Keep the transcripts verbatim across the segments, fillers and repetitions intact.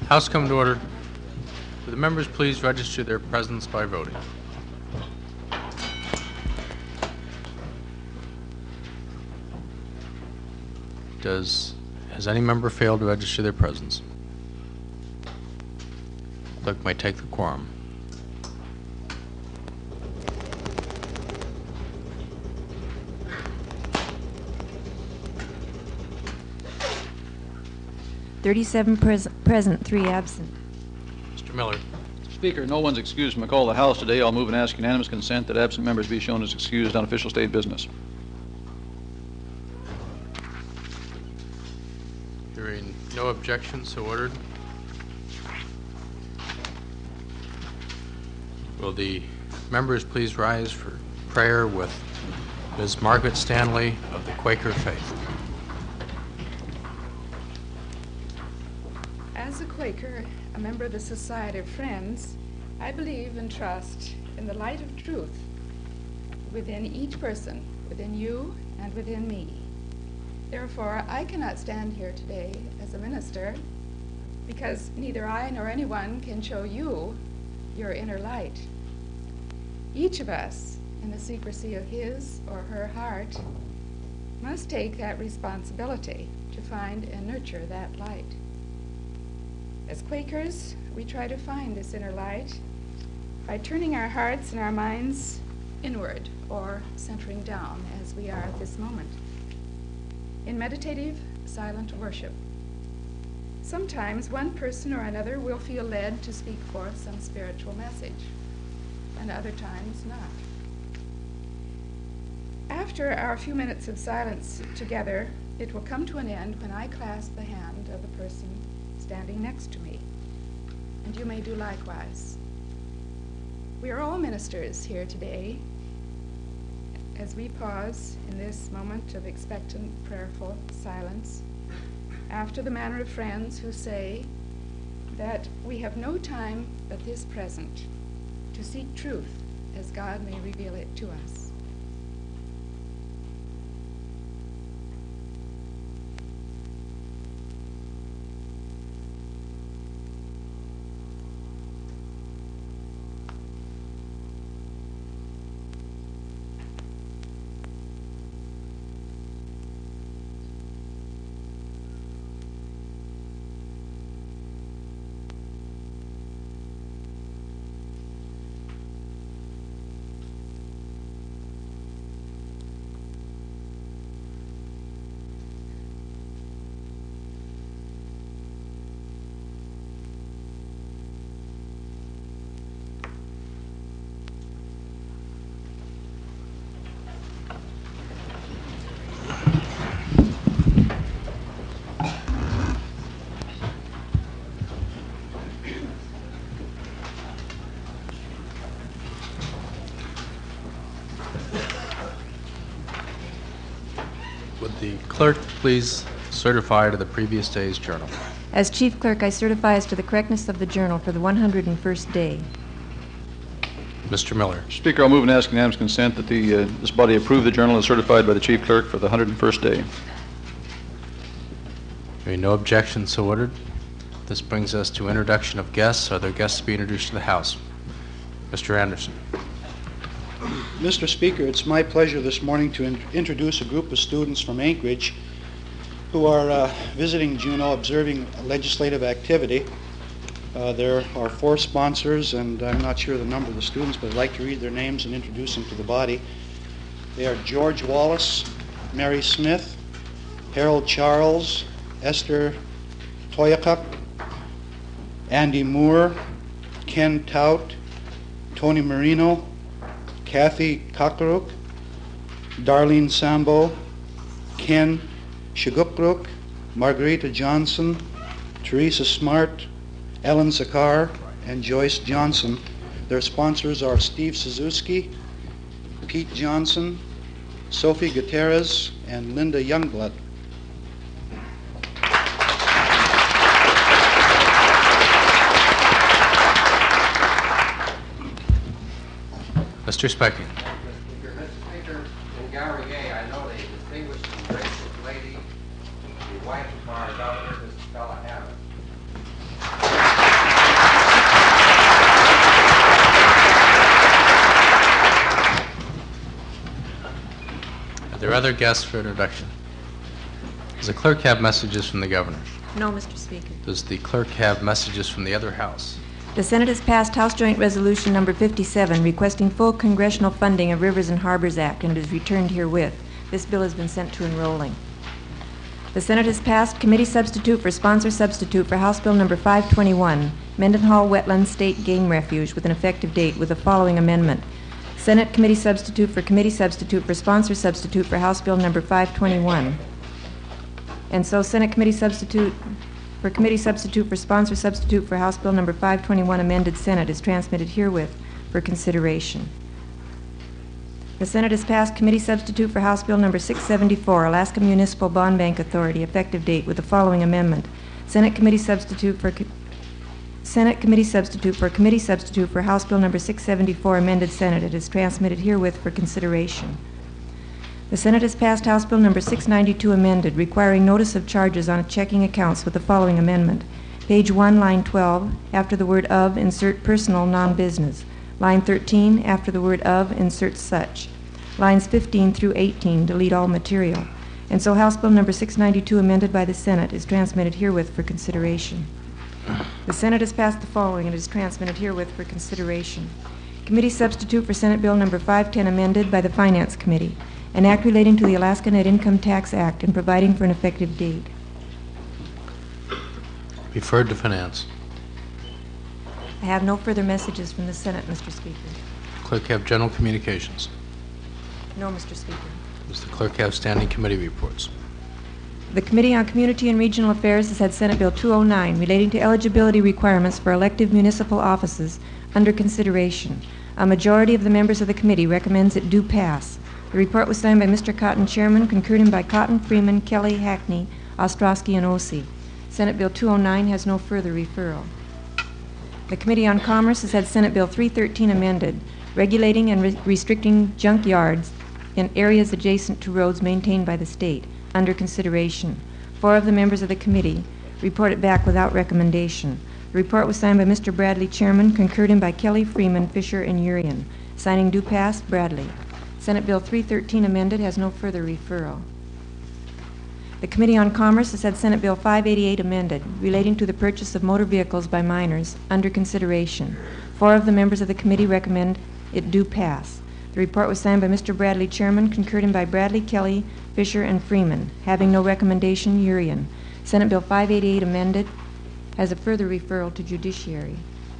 House come to order. Will the members please register their presence by voting? Does, has any member failed to register their presence? Clerk may take the quorum. thirty-seven pres present, three absent. Mister Miller. Speaker, no one's excused from the call of the House today. I'll move and ask unanimous consent that absent members be shown as excused on official state business. Hearing no objection, so ordered. Will the members please rise for prayer with Miz Margaret Stanley of the Quaker Faith? As a Quaker, a member of the Society of Friends, I believe and trust in the light of truth within each person, within you and within me. Therefore, I cannot stand here today as a minister because neither I nor anyone can show you your inner light. Each of us, in the secrecy of his or her heart, must take that responsibility to find and nurture that light. As Quakers, we try to find this inner light by turning our hearts and our minds inward or centering down as we are at this moment in meditative, silent worship. Sometimes one person or another will feel led to speak forth some spiritual message, and other times not. After our few minutes of silence together, it will come to an end when I clasp the hand of the person standing next to me, and you may do likewise. We are all ministers here today as we pause in this moment of expectant, prayerful silence, after the manner of friends who say that we have no time but this present to seek truth as God may reveal it to us. Would the clerk please certify to the previous day's journal? As Chief Clerk, I certify as to the correctness of the journal for the one hundred first day. Mister Miller. Speaker, I'll move and ask unanimous consent that the, uh, this body approve the journal as certified by the Chief Clerk for the one hundred first day. Hearing no objection, so ordered. This brings us to introduction of guests. Are there guests to be introduced to the House? Mister Anderson. Mister Speaker, it's my pleasure this morning to in introduce a group of students from Anchorage who are uh, visiting Juneau, observing legislative activity. Uh, there are four sponsors, and I'm not sure the number of the students, but I'd like to read their names and introduce them to the body. They are George Wallace, Mary Smith, Harold Charles, Esther Toyakuk, Andy Moore, Ken Tout, Tony Marino, Kathy Kakaruk, Darlene Sambo, Ken Shigukruk, Margarita Johnson, Teresa Smart, Ellen Zakar, and Joyce Johnson. Their sponsors are Steve Suzuki, Pete Johnson, Sophie Gutierrez, and Linda Youngblood. Mister Specky. Mister Speaker, in Garrier, I know the distinguished and gracious lady, the wife of our governor, Mister Stella Hammond. Are there other guests for introduction? Does the clerk have messages from the governor? No, Mister Speaker. Does the clerk have messages from the other house? The Senate has passed House Joint Resolution Number fifty-seven requesting full congressional funding of Rivers and Harbors Act and is returned herewith. This bill has been sent to enrolling. The Senate has passed committee substitute for sponsor substitute for House Bill Number five twenty-one, Mendenhall Wetland State Game Refuge, with an effective date with the following amendment. Senate committee substitute for committee substitute for sponsor substitute for House Bill Number five twenty-one. And so Senate committee substitute for committee substitute for sponsor substitute for House Bill Number five twenty-one amended Senate is transmitted herewith for consideration. The Senate has passed committee substitute for House Bill Number six seventy-four, Alaska Municipal Bond Bank Authority, effective date with the following amendment. Senate committee substitute for co Senate committee substitute for committee substitute for House Bill Number six seventy-four amended Senate. It is transmitted herewith for consideration. The Senate has passed House Bill Number six ninety-two amended, requiring notice of charges on checking accounts with the following amendment. Page one, line twelve, after the word of, insert personal non-business. Line thirteen, after the word of, insert such. Lines fifteen through eighteen, delete all material. And so House Bill Number six ninety-two amended by the Senate is transmitted herewith for consideration. The Senate has passed the following and is transmitted herewith for consideration. Committee substitute for Senate Bill Number five ten amended by the Finance Committee, an act relating to the Alaska Net Income Tax Act and providing for an effective date. Referred to Finance. I have no further messages from the Senate, Mister Speaker. Clerk have general communications. No, Mister Speaker. Does the clerk have standing committee reports? The Committee on Community and Regional Affairs has had Senate Bill two oh nine relating to eligibility requirements for elective municipal offices under consideration. A majority of the members of the committee recommends it do pass. The report was signed by Mister Cotton, Chairman, concurred in by Cotton, Freeman, Kelly, Hackney, Ostrowski, and Ossie. Senate Bill two oh nine has no further referral. The Committee on Commerce has had Senate Bill three thirteen amended, regulating and re restricting junk yards in areas adjacent to roads maintained by the state, under consideration. Four of the members of the committee report it back without recommendation. The report was signed by Mister Bradley, Chairman, concurred in by Kelly, Freeman, Fisher, and Urian. Signing do pass, Bradley. Senate Bill three thirteen amended has no further referral. The Committee on Commerce has had Senate Bill five eighty-eight amended, relating to the purchase of motor vehicles by minors, under consideration. Four of the members of the committee recommend it do pass. The report was signed by Mister Bradley, Chairman, concurred in by Bradley, Kelly, Fisher, and Freeman. Having no recommendation, Urian. Senate Bill five eighty-eight amended has a further referral to Judiciary.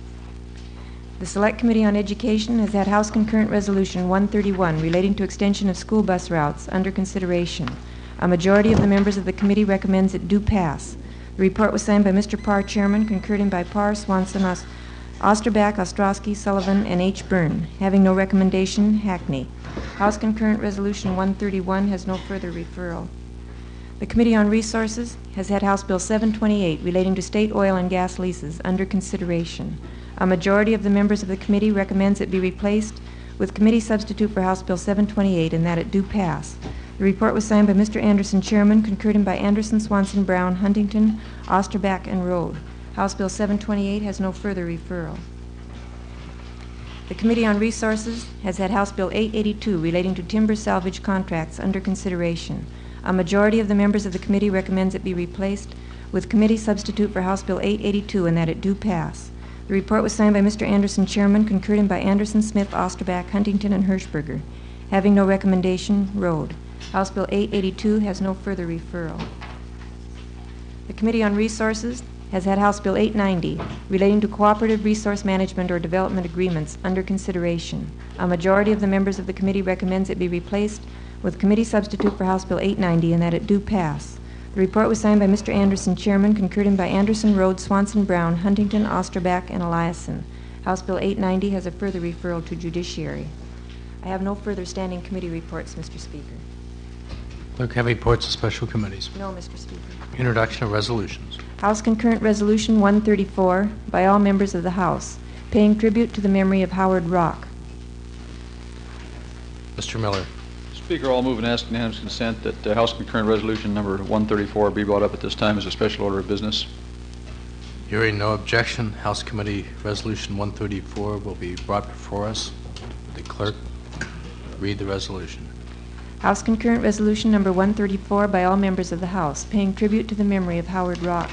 The Select Committee on Education has had House Concurrent Resolution one thirty-one relating to extension of school bus routes under consideration. A majority of the members of the committee recommends it do pass. The report was signed by Mister Parr, Chairman, concurred in by Parr, Swanson, Os Osterbach, Ostrowski, Sullivan, and H. Byrne. Having no recommendation, Hackney. House Concurrent Resolution one thirty-one has no further referral. The Committee on Resources has had House Bill seven twenty-eight relating to state oil and gas leases under consideration. A majority of the members of the committee recommends it be replaced with committee substitute for House Bill seven twenty-eight and that it do pass. The report was signed by Mister Anderson, Chairman, concurred in by Anderson, Swanson, Brown, Huntington, Osterbach, and Rode. House Bill seven twenty-eight has no further referral. The Committee on Resources has had House Bill eight eighty-two relating to timber salvage contracts under consideration. A majority of the members of the committee recommends it be replaced with committee substitute for House Bill eight eighty-two and that it do pass. The report was signed by Mister Anderson, Chairman, concurred in by Anderson, Smith, Osterbach, Huntington, and Hirschberger. Having no recommendation, Rode. House Bill eight eighty-two has no further referral. The Committee on Resources has had House Bill eight ninety relating to cooperative resource management or development agreements under consideration. A majority of the members of the committee recommends it be replaced with committee substitute for House Bill eight ninety and that it do pass. The report was signed by Mister Anderson, Chairman, concurred in by Anderson, Rhodes, Swanson, Brown, Huntington, Osterbach, and Eliason. House Bill eight ninety has a further referral to Judiciary. I have no further standing committee reports, Mister Speaker. Clerk have reports of special committees. No, Mister Speaker. Introduction of resolutions. House Concurrent Resolution one thirty-four by all members of the House, paying tribute to the memory of Howard Rock. Mister Miller. Speaker, I'll move and ask unanimous consent that uh, House Concurrent Resolution number one thirty-four be brought up at this time as a special order of business. Hearing no objection, House Committee Resolution one thirty-four will be brought before us. Would the clerk read the resolution? House Concurrent Resolution Number one thirty-four by all members of the House, paying tribute to the memory of Howard Rock.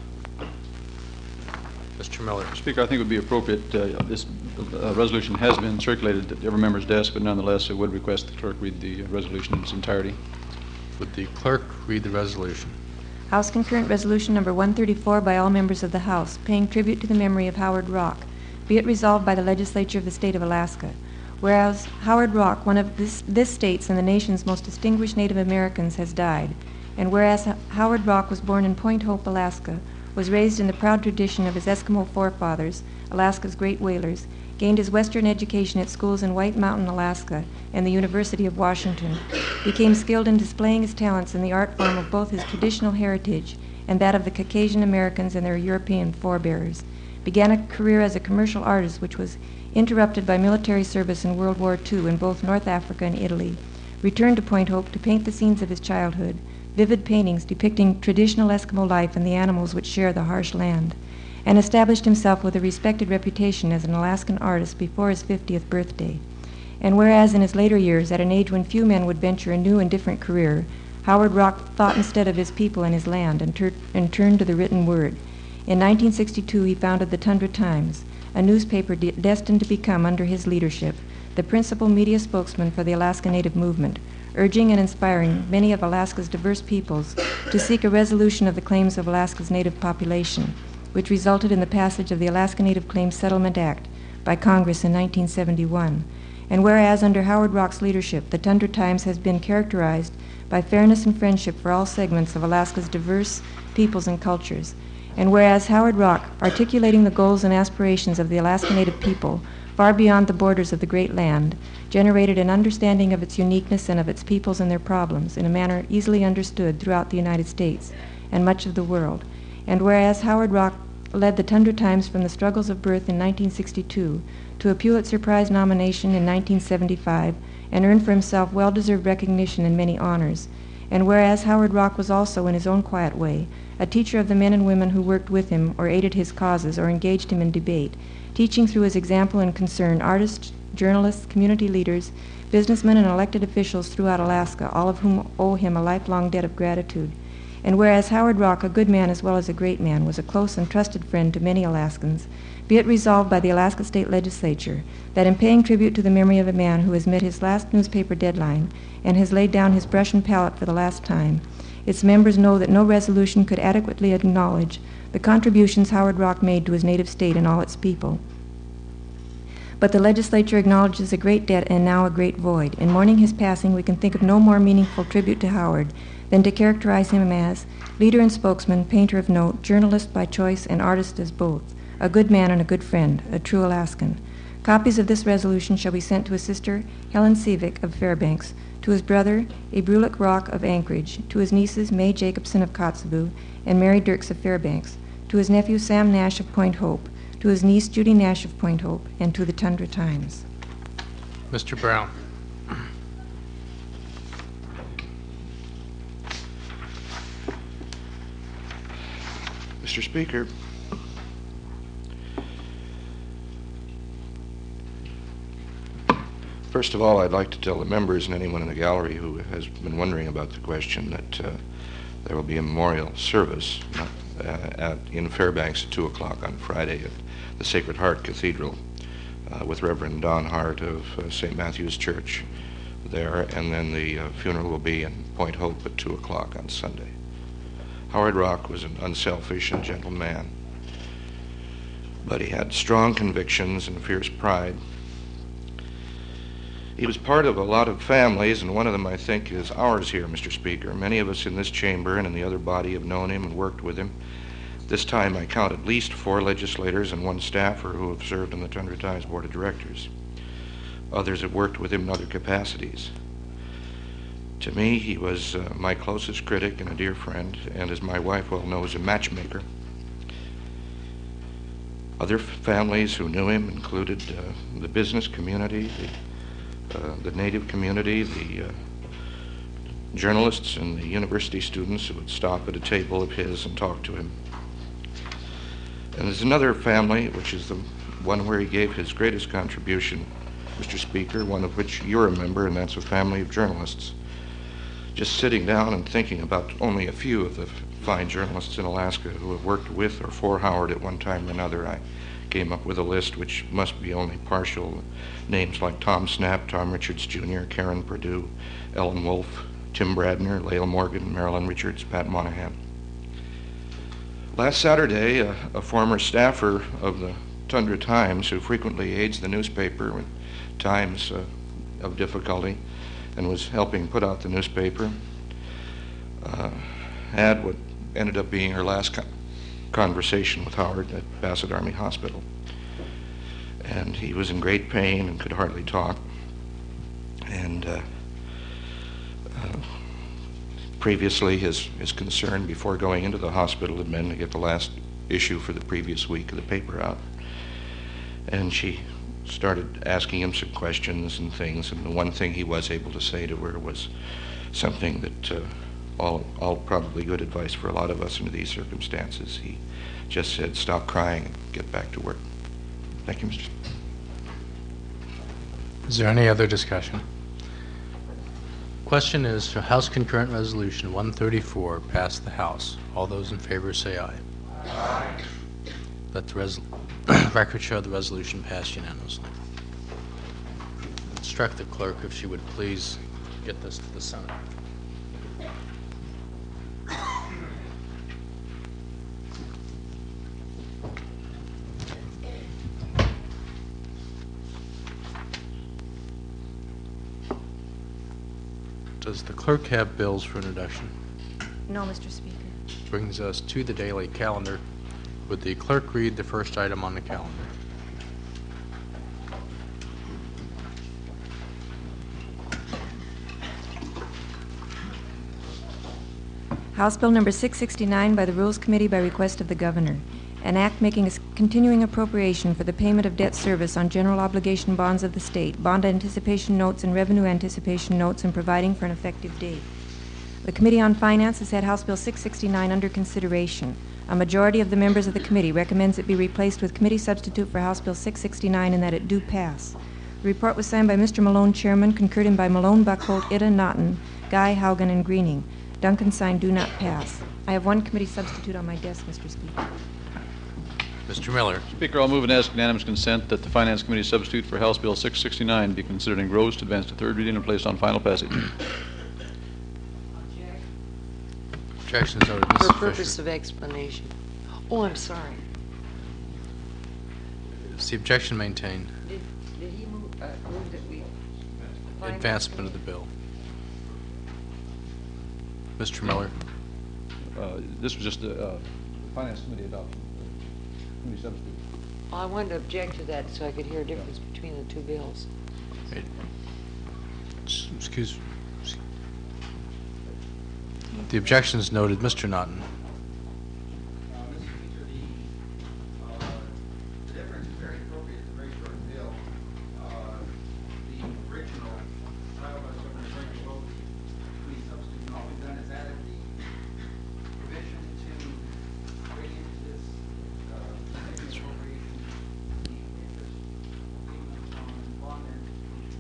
Mister Miller. Speaker, I think it would be appropriate, uh, this uh, resolution has been circulated at every member's desk, but nonetheless, I would request the clerk read the uh, resolution in its entirety. Would the clerk read the resolution? House Concurrent Resolution Number one thirty-four by all members of the House, paying tribute to the memory of Howard Rock. Be it resolved by the Legislature of the State of Alaska. Whereas Howard Rock, one of this, this state's and the nation's most distinguished Native Americans, has died, and whereas H- Howard Rock was born in Point Hope, Alaska, was raised in the proud tradition of his Eskimo forefathers, Alaska's great whalers, gained his Western education at schools in White Mountain, Alaska, and the University of Washington, became skilled in displaying his talents in the art form of both his traditional heritage and that of the Caucasian Americans and their European forebears, began a career as a commercial artist which was interrupted by military service in World War Two in both North Africa and Italy, returned to Point Hope to paint the scenes of his childhood, vivid paintings depicting traditional Eskimo life and the animals which share the harsh land, and established himself with a respected reputation as an Alaskan artist before his fiftieth birthday. And whereas in his later years, at an age when few men would venture a new and different career, Howard Rock thought instead of his people and his land and, tur- and turned to the written word. In nineteen sixty-two, he founded the Tundra Times, a newspaper de- destined to become, under his leadership, the principal media spokesman for the Alaska Native movement, urging and inspiring many of Alaska's diverse peoples to seek a resolution of the claims of Alaska's native population, which resulted in the passage of the Alaska Native Claims Settlement Act by Congress in nineteen seventy-one. And whereas under Howard Rock's leadership, the Tundra Times has been characterized by fairness and friendship for all segments of Alaska's diverse peoples and cultures, and whereas Howard Rock, articulating the goals and aspirations of the Alaska Native people far beyond the borders of the great land, generated an understanding of its uniqueness and of its peoples and their problems in a manner easily understood throughout the United States and much of the world. And whereas Howard Rock led the Tundra Times from the struggles of birth in nineteen sixty-two to a Pulitzer Prize nomination in nineteen seventy-five and earned for himself well-deserved recognition and many honors, and whereas Howard Rock was also, in his own quiet way, a teacher of the men and women who worked with him or aided his causes or engaged him in debate, teaching through his example and concern artists, journalists, community leaders, businessmen, and elected officials throughout Alaska, all of whom owe him a lifelong debt of gratitude. And whereas Howard Rock, a good man as well as a great man, was a close and trusted friend to many Alaskans, be it resolved by the Alaska State Legislature that in paying tribute to the memory of a man who has met his last newspaper deadline and has laid down his brush and palette for the last time, its members know that no resolution could adequately acknowledge the contributions Howard Rock made to his native state and all its people. But the legislature acknowledges a great debt and now a great void. In mourning his passing, we can think of no more meaningful tribute to Howard than to characterize him as leader and spokesman, painter of note, journalist by choice, and artist as both, a good man and a good friend, a true Alaskan. Copies of this resolution shall be sent to his sister, Helen Sevick of Fairbanks, to his brother, Abrulik Rock of Anchorage, to his nieces, May Jacobson of Kotzebue and Mary Dirks of Fairbanks, to his nephew, Sam Nash of Point Hope, to his niece, Judy Nash of Point Hope, and to the Tundra Times. Mister Brown. Mister Speaker, first of all, I'd like to tell the members and anyone in the gallery who has been wondering about the question that uh, there will be a memorial service uh, at, in Fairbanks at two o'clock on Friday at the Sacred Heart Cathedral uh, with Reverend Don Hart of uh, Saint Matthew's Church there, and then the uh, funeral will be in Point Hope at two o'clock on Sunday. Howard Rock was an unselfish and gentle man, but he had strong convictions and fierce pride. He was part of a lot of families, and one of them, I think, is ours here, Mister Speaker. Many of us in this chamber and in the other body have known him and worked with him. This time I count at least four legislators and one staffer who have served on the Tundra Times Board of Directors. Others have worked with him in other capacities. To me, he was uh, my closest critic and a dear friend, and as my wife well knows, a matchmaker. Other f- families who knew him included uh, the business community, the, uh, the Native community, the uh, journalists and the university students who would stop at a table of his and talk to him. And there's another family, which is the one where he gave his greatest contribution, Mister Speaker, one of which you're a member, and that's a family of journalists. just sitting down and thinking about only a few of the fine journalists in Alaska who have worked with or for Howard at one time or another, I came up with a list which must be only partial. Names like Tom Snap, Tom Richards Junior, Karen Perdue, Ellen Wolfe, Tim Bradner, Layla Morgan, Marilyn Richards, Pat Monahan. Last Saturday, a, a former staffer of the Tundra Times, who frequently aids the newspaper in times uh, of difficulty and was helping put out the newspaper, uh, had what ended up being her last co- conversation with Howard at Bassett Army Hospital. And he was in great pain and could hardly talk. And uh, uh, previously, his, his concern before going into the hospital had been to get the last issue for the previous week of the paper out. And she started asking him some questions and things, and the one thing he was able to say to her was something that uh, all, all probably good advice for a lot of us under these circumstances. He just said, stop crying and get back to work. Thank you, Mister Is there any other discussion? Question is, shall House Concurrent Resolution one thirty-four pass the House? All those in favor say aye. Aye. Let the res- record show the resolution passed unanimously. Instruct the clerk if she would please get this to the Senate. Does the clerk have bills for introduction? No, Mister Speaker. Brings us to the daily calendar. Would the clerk read the first item on the calendar? House Bill Number six sixty-nine by the Rules Committee by request of the Governor. An act making a s- continuing appropriation for the payment of debt service on general obligation bonds of the state, bond anticipation notes and revenue anticipation notes, and providing for an effective date. The Committee on Finance has had House Bill six sixty-nine under consideration. A majority of the members of the committee recommends it be replaced with committee substitute for House Bill six sixty-nine and that it do pass. The report was signed by Mister Malone, Chairman, concurred in by Malone, Buckholt, Ida, Naughton, Guy, Haugen, and Greening. Duncan signed do not pass. I have one committee substitute on my desk, Mister Speaker. Mister Miller. Speaker, I'll move and ask unanimous consent that the Finance Committee substitute for House Bill six sixty-nine be considered engrossed, advanced to third reading, and placed on final passage. Objections noted. For Missus purpose Fisher. of explanation. Oh, I'm sorry. Is the objection maintained? Did, did he move, uh, move that we... Advancement of the bill. Mister Miller. Uh, This was just a uh, Finance Committee adoption. Committee substitute. Well, I wanted to object to that so I could hear a difference between the two bills. Wait. S- Excuse. The objection is noted. Mister Naughton. Uh, Mister Speaker, the, uh, the difference is very appropriate. It's a very short bill. Uh, the original title by Governor Frank Willoughby, we substitute, and all we've done is added the provision to bring into this, uh, significant appropriation, the interest payments on bond anticipation.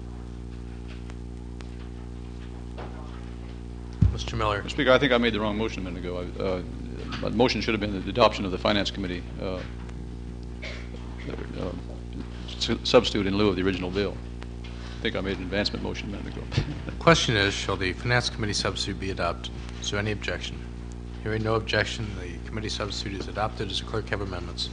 Mister Miller. Speaker, I think I made the wrong motion a minute ago. I, uh, My motion should have been the adoption of the Finance Committee uh, uh, su- substitute in lieu of the original bill. I think I made an advancement motion a minute ago. The question is, shall the Finance Committee substitute be adopted? Is there any objection? Hearing no objection, the committee substitute is adopted. Does the clerk have amendments?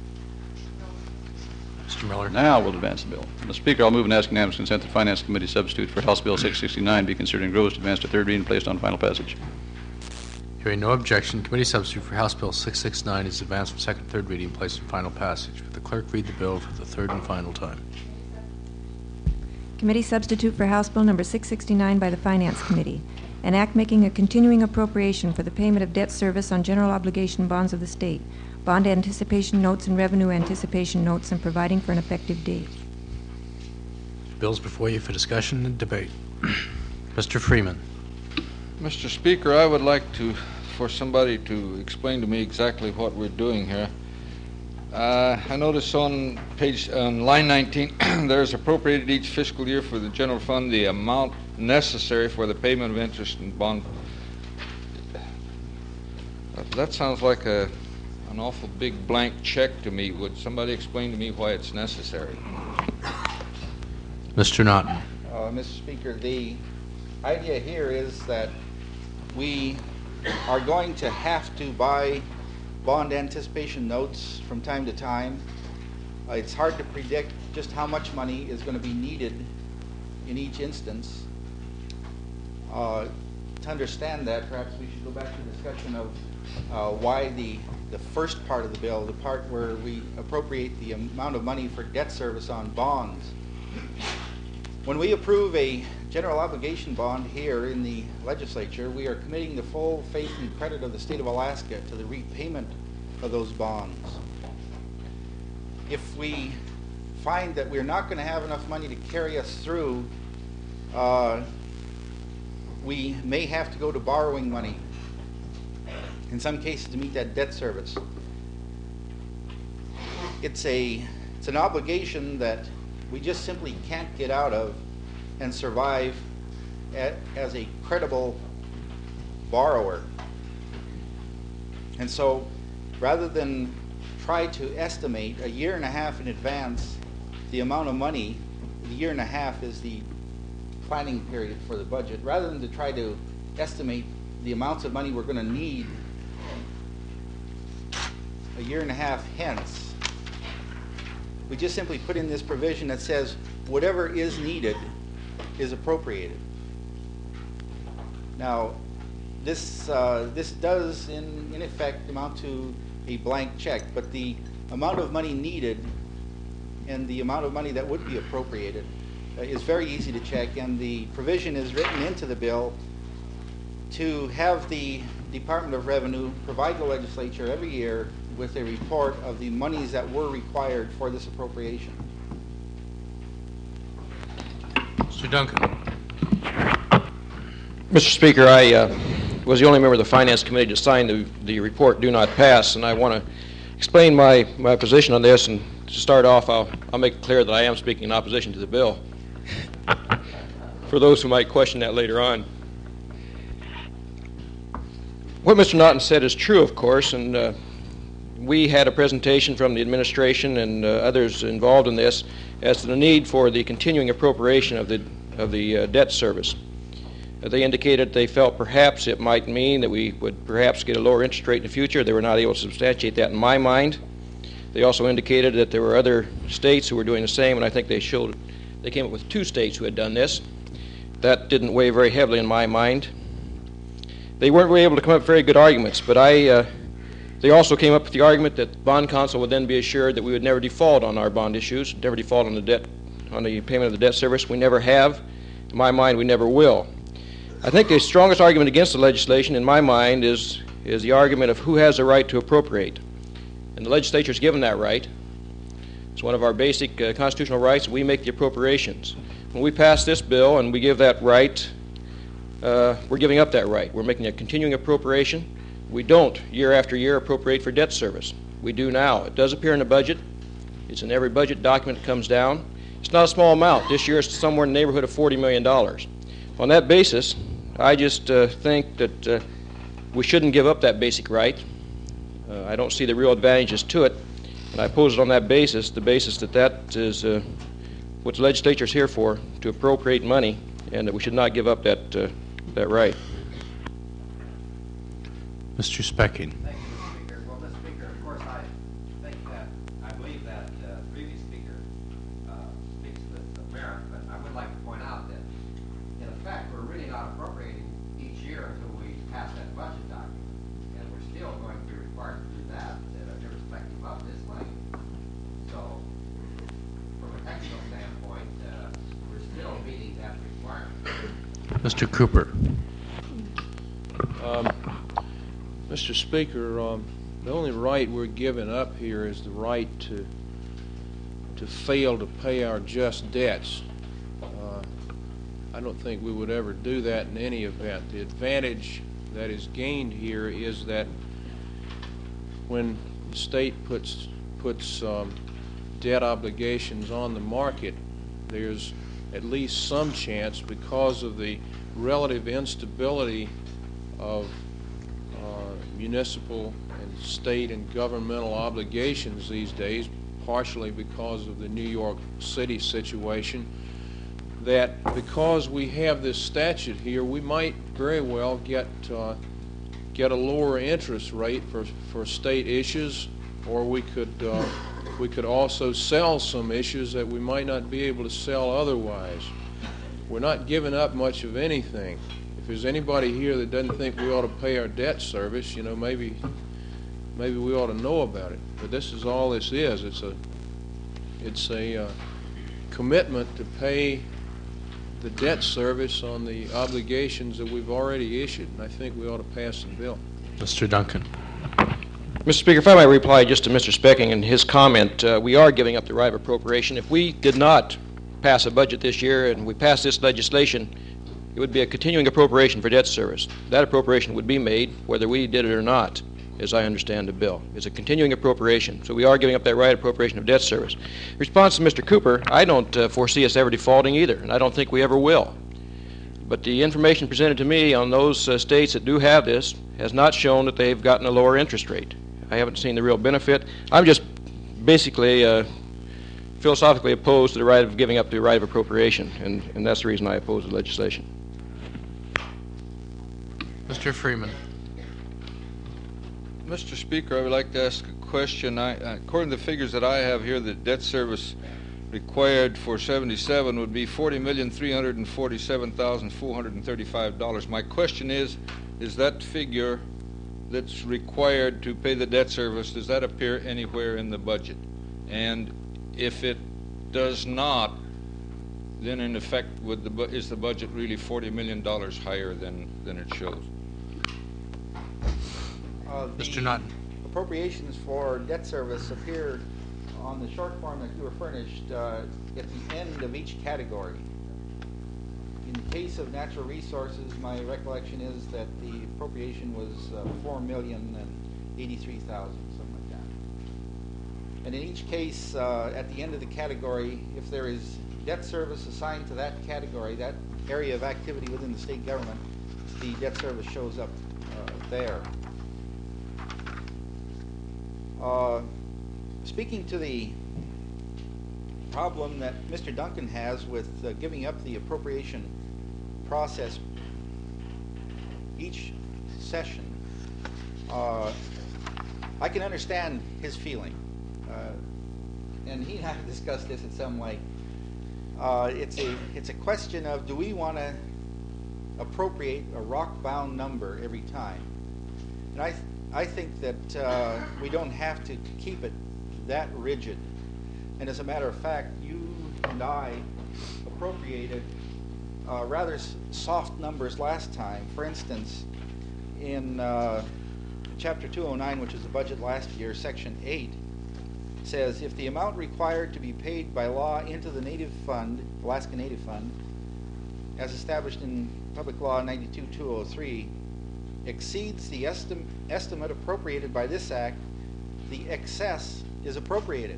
Mister Miller. Now we'll advance the bill. Mister Speaker, I'll move and ask unanimous consent that the Finance Committee substitute for House Bill six sixty-nine be considered engrossed, advanced to third reading, and placed on final passage. Hearing no objection, committee substitute for House Bill six sixty-nine is advanced from second, third reading, and placed in final passage. Would the clerk read the bill for the third and final time? Committee substitute for House Bill Number six sixty-nine by the Finance Committee. An act making a continuing appropriation for the payment of debt service on general obligation bonds of the state, bond anticipation notes and revenue anticipation notes, and providing for an effective date. Bills before you for discussion and debate. Mister Freeman. Mister Speaker, I would like to, for somebody to explain to me exactly what we're doing here. Uh, I notice on page, on line nineteen, there's appropriated each fiscal year for the general fund the amount necessary for the payment of interest and bond. That sounds like a an awful big blank check to me. Would somebody explain to me why it's necessary? Mister Naughton. Uh, Mister Speaker, the idea here is that we are going to have to buy bond anticipation notes from time to time. Uh, it's hard to predict just how much money is going to be needed in each instance. Uh, to understand that, perhaps we should go back to the discussion of uh, why the, the first part of the bill, the part where we appropriate the amount of money for debt service on bonds. When we approve a general obligation bond here in the legislature, we are committing the full faith and credit of the state of Alaska to the repayment of those bonds. If we find that we're not going to have enough money to carry us through, uh, we may have to go to borrowing money, in some cases to meet that debt service. It's a, it's an obligation that we just simply can't get out of and survive at, as a credible borrower. And so, rather than try to estimate a year and a half in advance the amount of money, the year and a half is the planning period for the budget, rather than to try to estimate the amounts of money we're going to need a year and a half hence, we just simply put in this provision that says whatever is needed is appropriated. Now, this uh, this does in, in effect amount to a blank check, but the amount of money needed and the amount of money that would be appropriated uh, is very easy to check, and the provision is written into the bill to have the Department of Revenue provide the legislature every year with a report of the monies that were required for this appropriation. Mister Duncan. Mister Speaker, I uh, was the only member of the Finance Committee to sign the, the report do not pass, and I want to explain my, my position on this. And to start off, I'll, I'll make it clear that I am speaking in opposition to the bill, for those who might question that later on. What Mister Naughton said is true, of course, and uh, we had a presentation from the administration and uh, others involved in this as to the need for the continuing appropriation of the of the uh, debt service. Uh, they indicated they felt perhaps it might mean that we would perhaps get a lower interest rate in the future. They were not able to substantiate that in my mind. They also indicated that there were other states who were doing the same, and I think they showed they came up with two states who had done this. That didn't weigh very heavily in my mind. They weren't really able to come up with very good arguments, but I. Uh, They also came up with the argument that bond counsel would then be assured that we would never default on our bond issues, never default on the debt, on the payment of the debt service. We never have. In my mind, we never will. I think the strongest argument against the legislation, in my mind, is is the argument of who has the right to appropriate, and the legislature is given that right. It's one of our basic uh, constitutional rights. We make the appropriations. When we pass this bill and we give that right, uh, we're giving up that right. We're making a continuing appropriation. We don't, year after year, appropriate for debt service. We do now. It does appear in the budget. It's in every budget document that comes down. It's not a small amount. This year it's somewhere in the neighborhood of forty million dollars. On that basis, I just uh, think that uh, we shouldn't give up that basic right. Uh, I don't see the real advantages to it, and I pose it on that basis, the basis that that is uh, what the legislature is here for, to appropriate money, and that we should not give up that, uh, that right. Mister Specking. Thank you, Mister Speaker. Well, Mister Speaker, of course, I think that, I believe that uh, the previous speaker uh, speaks with merit, but I would like to point out that, in effect, we're really not appropriating each year until we pass that budget document, and we're still going to be required to do that, uh, irrespective of this money. So, from a technical standpoint, uh, we're still meeting that requirement. Mister Cooper. Um, Mister Speaker, um, the only right we're giving up here is the right to to fail to pay our just debts. Uh, I don't think we would ever do that in any event. The advantage that is gained here is that when the state puts puts um, debt obligations on the market, there's at least some chance because of the relative instability of uh, municipal and state and governmental obligations these days, partially because of the New York City situation, that because we have this statute here, we might very well get uh, get a lower interest rate for for state issues, or we could uh, we could also sell some issues that we might not be able to sell otherwise. We're not giving up much of anything. If there's anybody here that doesn't think we ought to pay our debt service, you know, maybe maybe we ought to know about it. But this is all this is. It's a it's a uh, commitment to pay the debt service on the obligations that we've already issued, and I think we ought to pass the bill. Mister Duncan. Mister Speaker, if I might reply just to Mister Specking and his comment, uh, we are giving up the right of appropriation. If we did not pass a budget this year and we pass this legislation, it would be a continuing appropriation for debt service. That appropriation would be made whether we did it or not, as I understand the bill. It's a continuing appropriation, so we are giving up that right of appropriation of debt service. In response to Mister Cooper, I don't uh, foresee us ever defaulting either, and I don't think we ever will. But the information presented to me on those uh, states that do have this has not shown that they've gotten a lower interest rate. I haven't seen the real benefit. I'm just basically uh, philosophically opposed to the right of giving up the right of appropriation, and, and that's the reason I oppose the legislation. Mister Freeman. Mister Speaker, I would like to ask a question. I, according to the figures that I have here, the debt service required for seventy-seven would be forty million three hundred forty-seven thousand four hundred thirty-five dollars. My question is, is that figure that's required to pay the debt service, does that appear anywhere in the budget? And if it does not, then in effect, would the bu- is the budget really forty million dollars higher than, than it shows? Uh, Mister the Naughton. Appropriations for debt service appear on the short form that you were furnished uh, at the end of each category. In the case of natural resources, my recollection is that the appropriation was uh, four million and eighty-three thousand, something like that. And in each case, uh, at the end of the category, if there is debt service assigned to that category, that area of activity within the state government, the debt service shows up uh, there. Uh, speaking to the problem that Mister Duncan has with uh, giving up the appropriation process each session, uh, I can understand his feeling. Uh, and he and I have discussed this in some way. Uh, it's a it's a question of, do we want to appropriate a rock-bound number every time? And I th- I think that uh, we don't have to keep it that rigid. And as a matter of fact, you and I appropriated uh, rather s- soft numbers last time. For instance, in uh, Chapter two oh nine, which is the budget last year, Section eight, says, if the amount required to be paid by law into the Native Fund, Alaska Native Fund, as established in Public Law ninety-two two oh three, exceeds the estim- estimate appropriated by this Act, the excess is appropriated.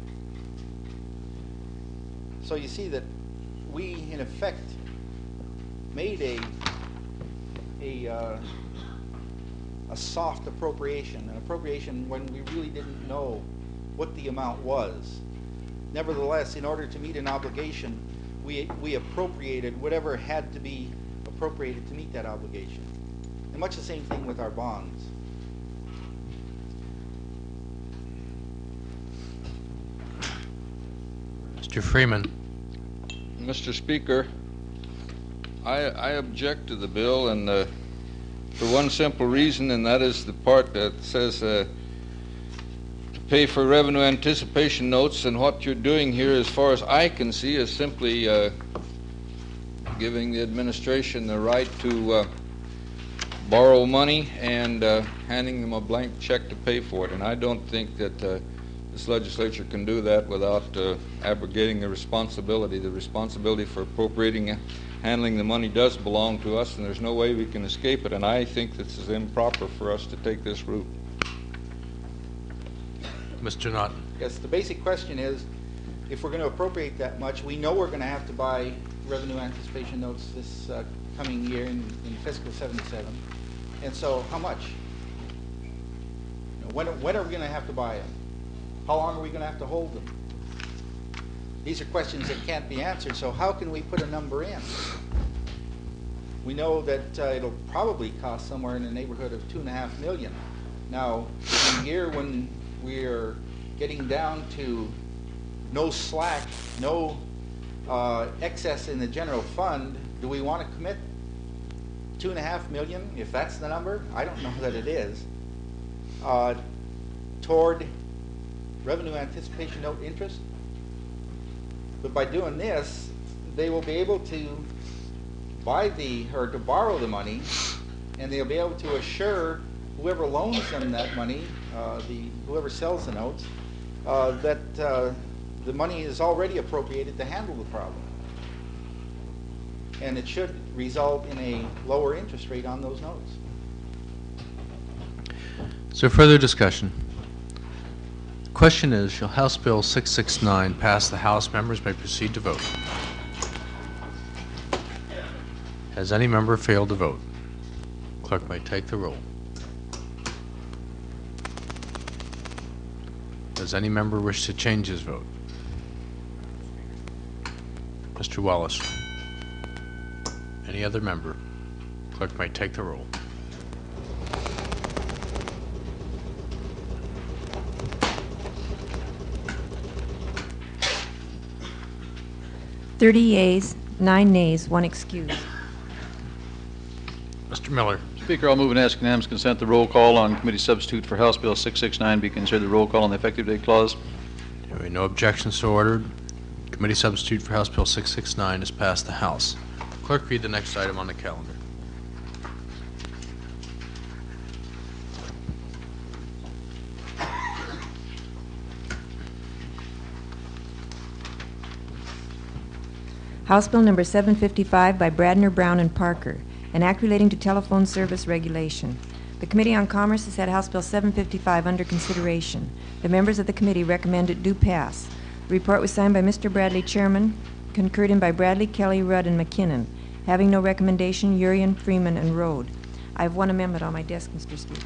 So you see that we, in effect, made a a, uh, a soft appropriation, an appropriation when we really didn't know what the amount was. Nevertheless, in order to meet an obligation, we we appropriated whatever had to be appropriated to meet that obligation. And much the same thing with our bonds. Mister Freeman. Mister Speaker, I, I object to the bill, and uh, for one simple reason, and that is the part that says uh, to pay for revenue anticipation notes, and what you're doing here, as far as I can see, is simply uh, giving the administration the right to uh, borrow money and uh, handing them a blank check to pay for it. And I don't think that uh, this legislature can do that without uh, abrogating the responsibility. The responsibility for appropriating and handling the money does belong to us, and there's no way we can escape it. And I think this is improper for us to take this route. Mister Naughton. Yes, the basic question is, if we're going to appropriate that much, we know we're going to have to buy revenue anticipation notes this uh, coming year in, in fiscal seventy-seven. And so, how much? You know, when, when are we going to have to buy them? How long are we going to have to hold them? These are questions that can't be answered, so how can we put a number in? We know that uh, it'll probably cost somewhere in the neighborhood of two and a half million. Now, in a year when we're getting down to no slack, no uh, excess in the general fund, do we want to commit two and a half million, if that's the number? I don't know that it is, uh, toward revenue anticipation note interest. But by doing this, they will be able to buy the, or to borrow the money, and they'll be able to assure whoever loans them that money, uh, the whoever sells the notes, uh, that uh, the money is already appropriated to handle the problem. And it should result in a lower interest rate on those notes. Is there further discussion? The question is, shall House Bill six sixty-nine pass the House? Members may proceed to vote. Has any member failed to vote? Clerk may take the roll. Does any member wish to change his vote? Mister Wallace. Any other member? Clerk may take the roll. thirty yeas, nine nays, one excused. Mister Miller. Speaker, I'll move and ask unanimous consent the roll call on committee substitute for House Bill six sixty-nine be considered the roll call on the effective date clause. Hearing no objections, so ordered. Committee substitute for House Bill six sixty-nine is passed the House. Clerk, read the next item on the calendar. House Bill number seven fifty-five by Bradner, Brown, and Parker, an act relating to telephone service regulation. The Committee on Commerce has had House Bill seven fifty-five under consideration. The members of the committee recommend it do pass. The report was signed by Mister Bradley, Chairman, concurred in by Bradley, Kelly, Rudd, and McKinnon. Having no recommendation, Urian, Freeman, and Rode. I have one amendment on my desk, Mister Speaker.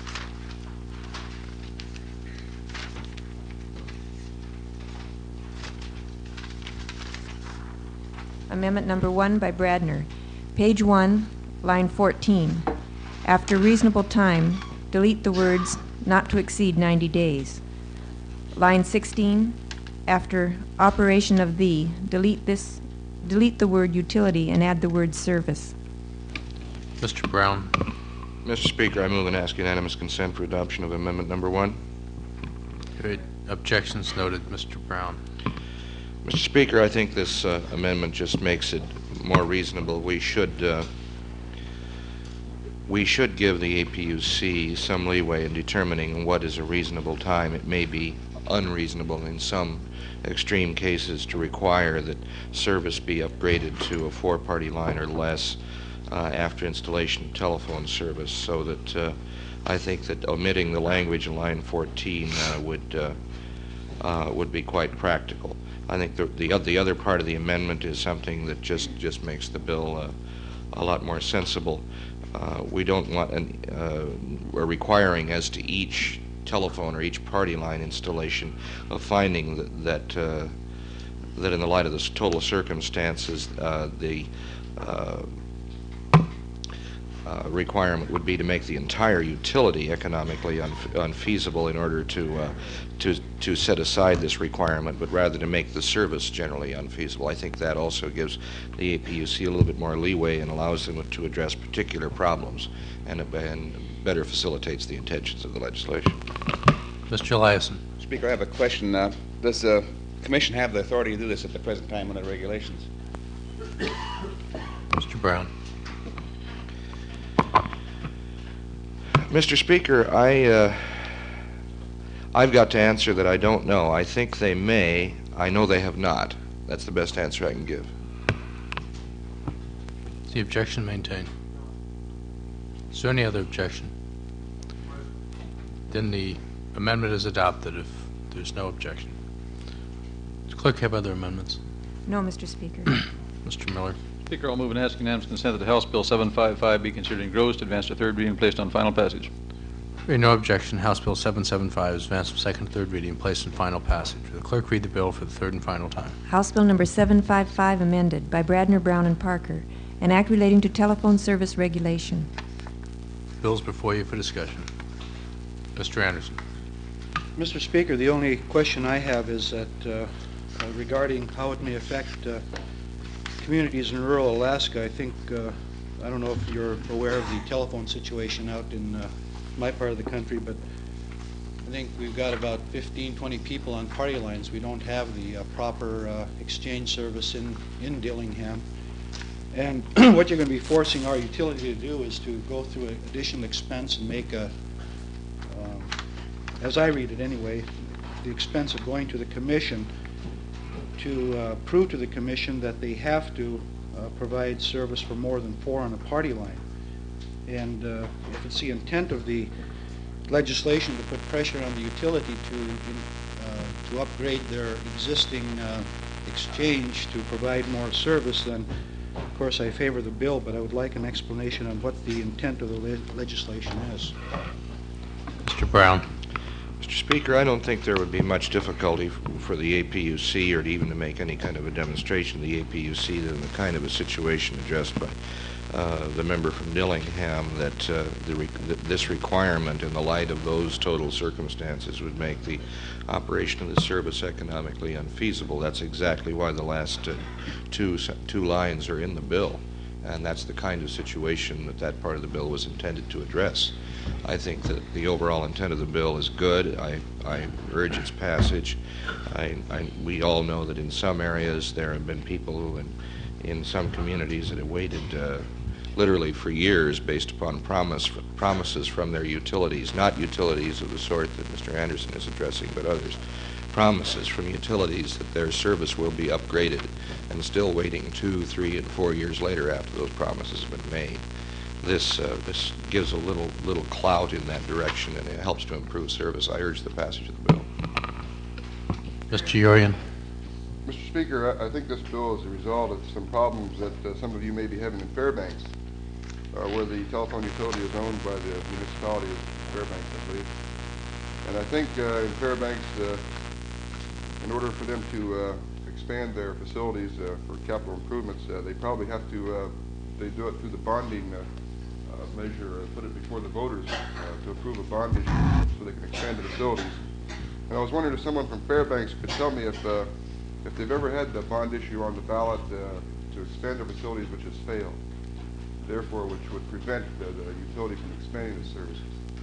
Amendment number one by Bradner. Page one, line fourteen. After reasonable time, delete the words not to exceed ninety days. Line sixteen, after operation of the, delete this, delete the word utility and add the word service. Mister Brown. Mister Speaker, I move and ask unanimous consent for adoption of amendment number one. Good. Objections noted. Mister Brown. Mister Speaker, I think this uh, amendment just makes it more reasonable. We should uh, we should give the A P U C some leeway in determining what is a reasonable time. It may be unreasonable in some extreme cases to require that service be upgraded to a four-party line or less uh, after installation of telephone service, so that uh, I think that omitting the language in line fourteen uh, would uh, uh, would be quite practical. I think the, the the other part of the amendment is something that just just makes the bill uh, a lot more sensible. Uh, we don't want an, uh, we're requiring as to each telephone or each party line installation a finding that that, uh, that in the light of the total circumstances uh, the uh, uh, requirement would be to make the entire utility economically unf unfeasible in order to uh, to to set aside this requirement, but rather to make the service generally unfeasible. I think that also gives the A P U C a little bit more leeway and allows them to address particular problems, and, and better facilitates the intentions of the legislation. Mister Eliason. Speaker, I have a question. Uh, does the Commission have the authority to do this at the present time under regulations? Mister Brown. Mister Speaker, I, uh, I've got to answer that I don't know. I think they may. I know they have not. That's the best answer I can give. Is the objection maintained? Is there any other objection? Then the amendment is adopted if there's no objection. Does the clerk have other amendments? No, Mister Speaker. Mister Miller. Speaker, I'll move and ask unanimous consent that the House Bill seven fifty-five be considered engrossed, advanced to third reading, and placed on final passage. Hearing no objection, House Bill seven seventy-five is advanced from second to third reading and placed in final passage. Will the clerk read the bill for the third and final time? House Bill Number seven fifty-five amended by Bradner, Brown, and Parker, an act relating to telephone service regulation. Bill's before you for discussion. Mister Anderson. Mister Speaker, the only question I have is that uh, uh, regarding how it may affect uh, communities in rural Alaska. I think, uh, I don't know if you're aware of the telephone situation out in uh, my part of the country, but I think we've got about fifteen, twenty people on party lines. We don't have the uh, proper uh, exchange service in, in Dillingham. And what you're going to be forcing our utility to do is to go through an additional expense and make a, um, as I read it anyway, the expense of going to the commission to uh, prove to the commission that they have to uh, provide service for more than four on a party line. And uh, if it's the intent of the legislation to put pressure on the utility to in, uh, to upgrade their existing uh, exchange to provide more service, then of course I favor the bill, but I would like an explanation on what the intent of the le legislation is. Mister Brown. Mister Speaker, I don't think there would be much difficulty for the A P U C or to even to make any kind of a demonstration of the A P U C than the kind of a situation addressed by uh, the member from Dillingham that uh, the re th this requirement in the light of those total circumstances would make the operation of the service economically unfeasible. That's exactly why the last uh, two, two lines are in the bill, and that's the kind of situation that that part of the bill was intended to address. I think that the overall intent of the bill is good. I, I urge its passage. I, I, we all know that in some areas there have been people who, in, in some communities, that have waited uh, literally for years based upon promise, promises from their utilities, not utilities of the sort that Mister Anderson is addressing, but others, promises from utilities that their service will be upgraded, and still waiting two, three, and four years later after those promises have been made. This, uh, this gives a little, little clout in that direction, and it helps to improve service. I urge the passage of the bill. Mister Urian. Mister Speaker, I, I think this bill is a result of some problems that uh, some of you may be having in Fairbanks, uh, where the telephone utility is owned by the municipality of Fairbanks, I believe. And I think uh, in Fairbanks, uh, in order for them to uh, expand their facilities uh, for capital improvements, uh, they probably have to, uh, they do it through the bonding uh, uh, measure, uh, put it before the voters uh, to approve a bond issue so they can expand the facilities. And I was wondering if someone from Fairbanks could tell me if, uh, if they've ever had the bond issue on the ballot uh, to expand their facilities which has failed, therefore which would prevent uh, the utility from expanding the services.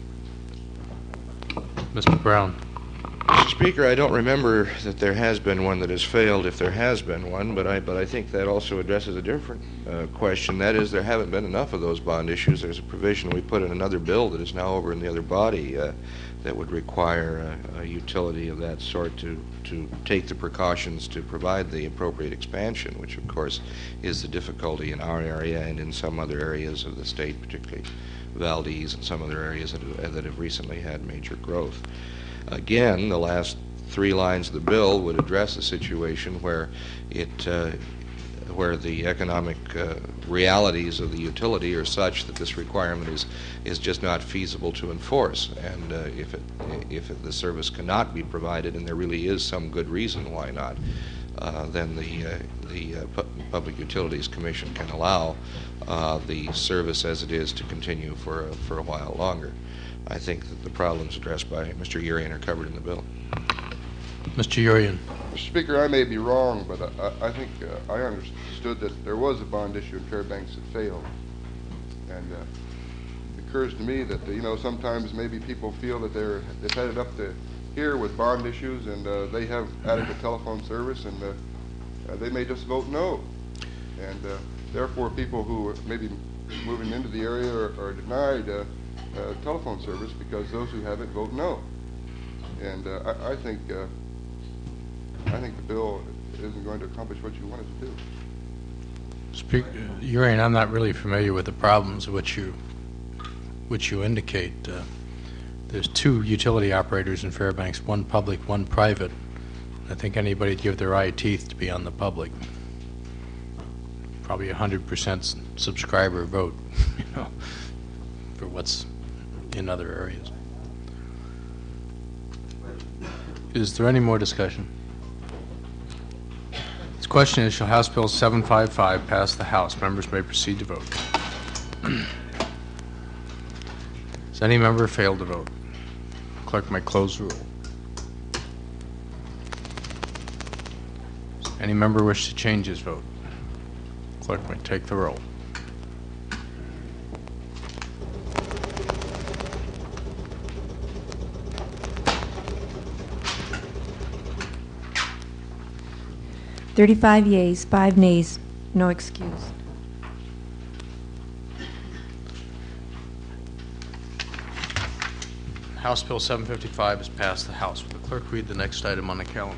Mister Brown. Mister Speaker, I don't remember that there has been one that has failed, if there has been one, but I, but I think that also addresses a different uh, question. That is, there haven't been enough of those bond issues. There's a provision we put in another bill that is now over in the other body uh, that would require a, a utility of that sort to, to take the precautions to provide the appropriate expansion, which of course is the difficulty in our area and in some other areas of the state, particularly Valdez and some other areas that have, that have recently had major growth. Again, the last three lines of the bill would address a situation where it, uh, where the economic uh, realities of the utility are such that this requirement is is just not feasible to enforce. And uh, if it if it, the service cannot be provided, and there really is some good reason why not, uh, then the uh, the uh, Pu Public Utilities Commission can allow uh, the service as it is to continue for a, for a while longer. I think that the problems addressed by Mister Urian are covered in the bill. Mister Urian. Mister Speaker, I may be wrong, but I, I think uh, I understood that there was a bond issue in Fairbanks that failed. And uh, it occurs to me that, uh, you know, sometimes maybe people feel that they're, they've had it up to here with bond issues, and uh, they have adequate telephone service, and uh, uh, they may just vote no. And uh, therefore, people who are maybe moving into the area are, are denied uh, uh, telephone service because those who have it vote no. And uh, I, I think uh, I think the bill isn't going to accomplish what you want it to do. Speaker Urian, I'm not really familiar with the problems which you which you indicate. Uh, there's two utility operators in Fairbanks, one public, one private. I think anybody'd give their eye teeth to be on the public. Probably a hundred percent subscriber vote, you know, for what's in other areas. Is there any more discussion? This question is, shall House Bill seven fifty-five pass the House? Members may proceed to vote. Does any member fail to vote? Clerk may close the roll. Does any member wish to change his vote? Clerk may take the roll. thirty-five yeas, five nays, no excuse. House Bill seven fifty-five has passed the House. Will the clerk read the next item on the calendar?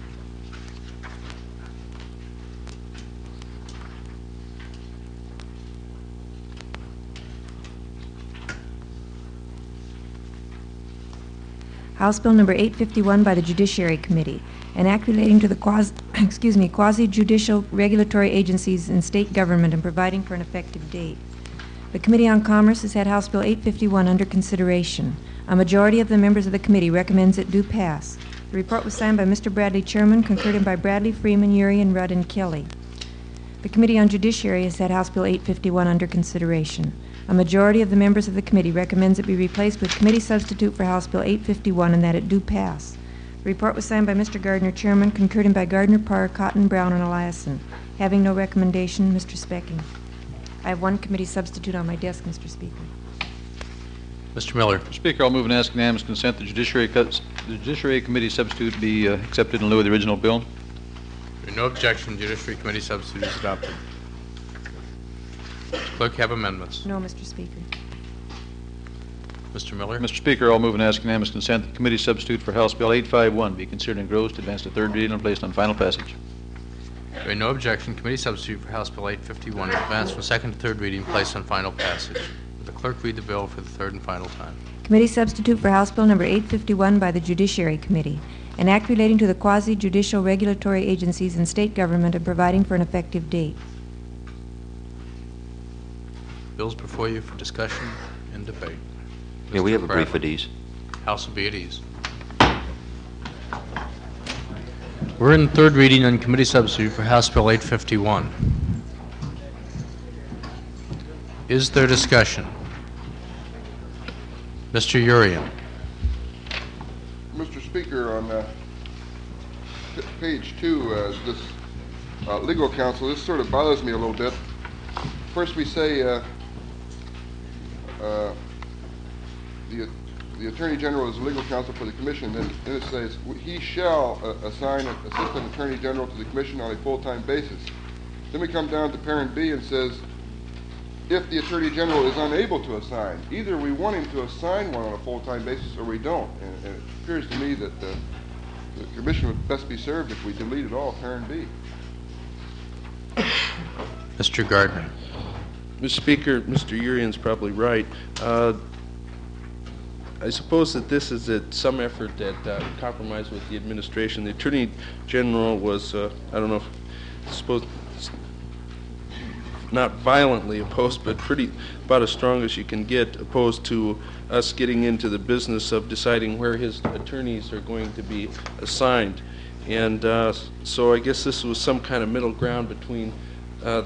House Bill Number eight fifty-one by the Judiciary Committee, an act relating to the quasi, excuse me, quasi-judicial regulatory agencies in state government and providing for an effective date. The Committee on Commerce has had House Bill eight fifty-one under consideration. A majority of the members of the committee recommends it do pass. The report was signed by Mister Bradley, Chairman, concurred in by Bradley, Freeman, Urian, Rudd, and Kelly. The Committee on Judiciary has had House Bill eight fifty-one under consideration. A majority of the members of the committee recommends it be replaced with committee substitute for House Bill eight fifty-one and that it do pass. The report was signed by Mister Gardner, Chairman, concurred in by Gardner, Parr, Cotton, Brown, and Eliason. Having no recommendation, Mister Specking. I have one committee substitute on my desk, Mister Speaker. Mister Miller. Mister Speaker, I'll move and ask unanimous consent the Judiciary, the Judiciary Committee substitute be uh, accepted in lieu of the original bill. There is no objection. Judiciary Committee substitute is adopted. Clerk, have amendments? No, Mister Speaker. Mister Miller. Mister Speaker, I'll move and ask unanimous consent that the committee substitute for House Bill eight fifty-one be considered engrossed, advanced to third reading, and placed on final passage. There is no objection. Committee substitute for House Bill eight fifty-one advanced from second to third reading, placed on final passage. Will the clerk read the bill for the third and final time? Committee substitute for House Bill Number eight fifty-one by the Judiciary Committee, an act relating to the quasi-judicial regulatory agencies in state government and providing for an effective date. Bills before you for discussion and debate. Yeah, we have a brief Bradley. at ease. House will be at ease. We're in third reading on committee substitute for House Bill eight fifty-one. Is there discussion? Mister Urian. Mister Speaker, on uh, p- page two, uh, this uh, legal counsel, this sort of bothers me a little bit. First we say uh, uh, the, the Attorney General is legal counsel for the Commission, then, then it says he shall uh, assign an Assistant Attorney General to the Commission on a full-time basis. Then we come down to parent B and says if the Attorney General is unable to assign, either we want him to assign one on a full-time basis or we don't. And, and it appears to me that uh, the Commission would best be served if we deleted all parent B. Mister Gardner. Mister Speaker, Mister Urian's probably right. Uh, I suppose that this is a, some effort at uh, compromise with the administration. The Attorney General was, uh, I don't know, if, supposed not violently opposed, but pretty about as strong as you can get opposed to us getting into the business of deciding where his attorneys are going to be assigned. And uh, so I guess this was some kind of middle ground between uh,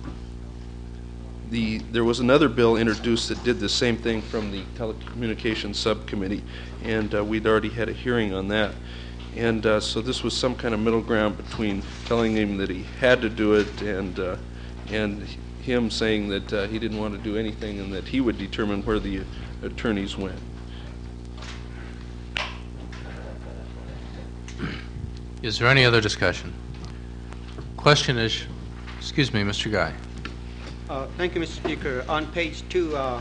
the, there was another bill introduced that did the same thing from the Telecommunications Subcommittee, and uh, we'd already had a hearing on that. And uh, so this was some kind of middle ground between telling him that he had to do it and uh, and him saying that uh, he didn't want to do anything and that he would determine where the attorneys went. Is there any other discussion? Question is, excuse me, Mister Guy. Uh, thank you, Mister Speaker. On page two, uh,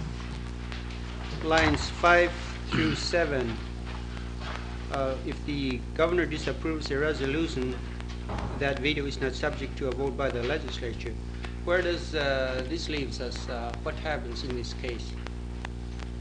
lines five through seven, uh, if the governor disapproves a resolution, that veto is not subject to a vote by the legislature. Where does uh, this leaves us? Uh, what happens in this case?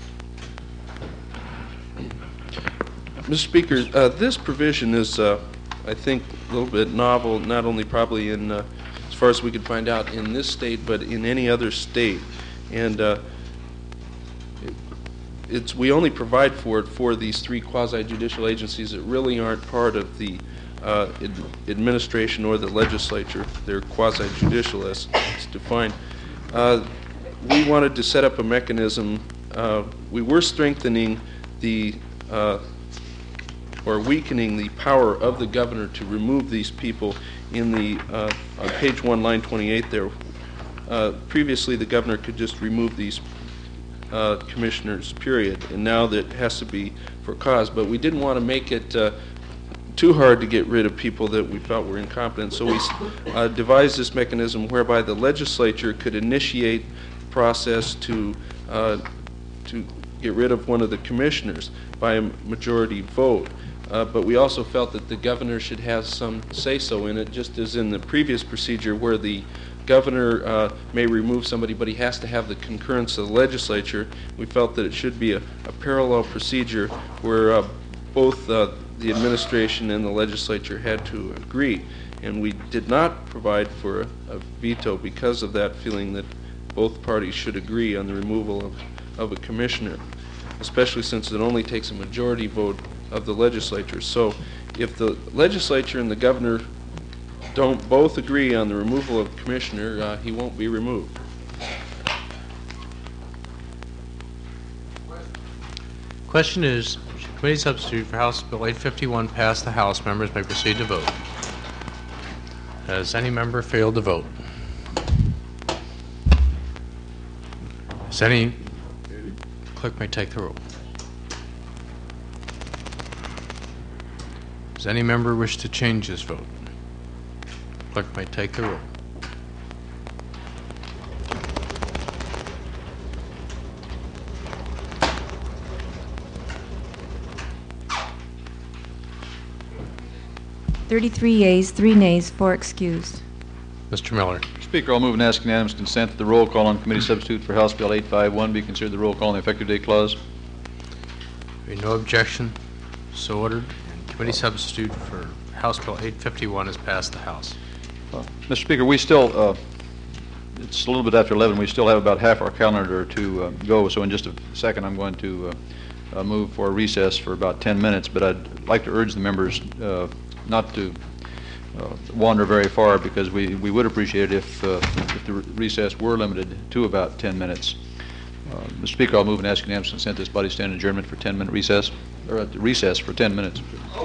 Mister Speaker, uh, this provision is uh, I think, a little bit novel, not only probably in, uh, as far as we could find out in this state, but in any other state. And uh, it, it's we only provide for it for these three quasi-judicial agencies that really aren't part of the uh, ad administration or the legislature. They're quasi-judicial as it's defined. Uh, we wanted to set up a mechanism. Uh, we were strengthening the uh, or weakening the power of the governor to remove these people in the, uh, on page one, line twenty-eight there. Uh, previously, the governor could just remove these uh, commissioners, period, and now that has to be for cause. But we didn't want to make it uh, too hard to get rid of people that we felt were incompetent, so we uh, devised this mechanism whereby the legislature could initiate the process to, uh, to get rid of one of the commissioners by a majority vote. Uh, but we also felt that the governor should have some say-so in it, just as in the previous procedure where the governor uh, may remove somebody, but he has to have the concurrence of the legislature. We felt that it should be a, a parallel procedure where uh, both uh, the administration and the legislature had to agree. And we did not provide for a, a veto because of that feeling that both parties should agree on the removal of, of a commissioner, especially since it only takes a majority vote of the legislature. So if the legislature and the governor don't both agree on the removal of the commissioner, uh, he won't be removed. Question is, should committee substitute for House Bill eight fifty-one pass the House? Members may proceed to vote. Has any member failed to vote? Has any clerk may take the roll. Does any member wish to change his vote? Clerk may take the roll. thirty-three yeas, three nays, four excused. Mister Miller. Speaker, I'll move and ask unanimous consent that the roll call on committee substitute for House Bill eight fifty-one be considered the roll call on the effective date clause. There be no objection. So ordered. Committee substitute for House Bill eight fifty-one has passed the House. Uh, Mister Speaker, we still, uh, it's a little bit after eleven, we still have about half our calendar to uh, go, so in just a second I'm going to uh, uh, move for a recess for about ten minutes, but I'd like to urge the members uh, not to uh, wander very far, because we, we would appreciate it if, uh, if the recess were limited to about ten minutes. Uh, Mister Speaker, I'll move and ask unanimous consent this body stand adjournment for ten minute recess, or uh, recess for ten minutes.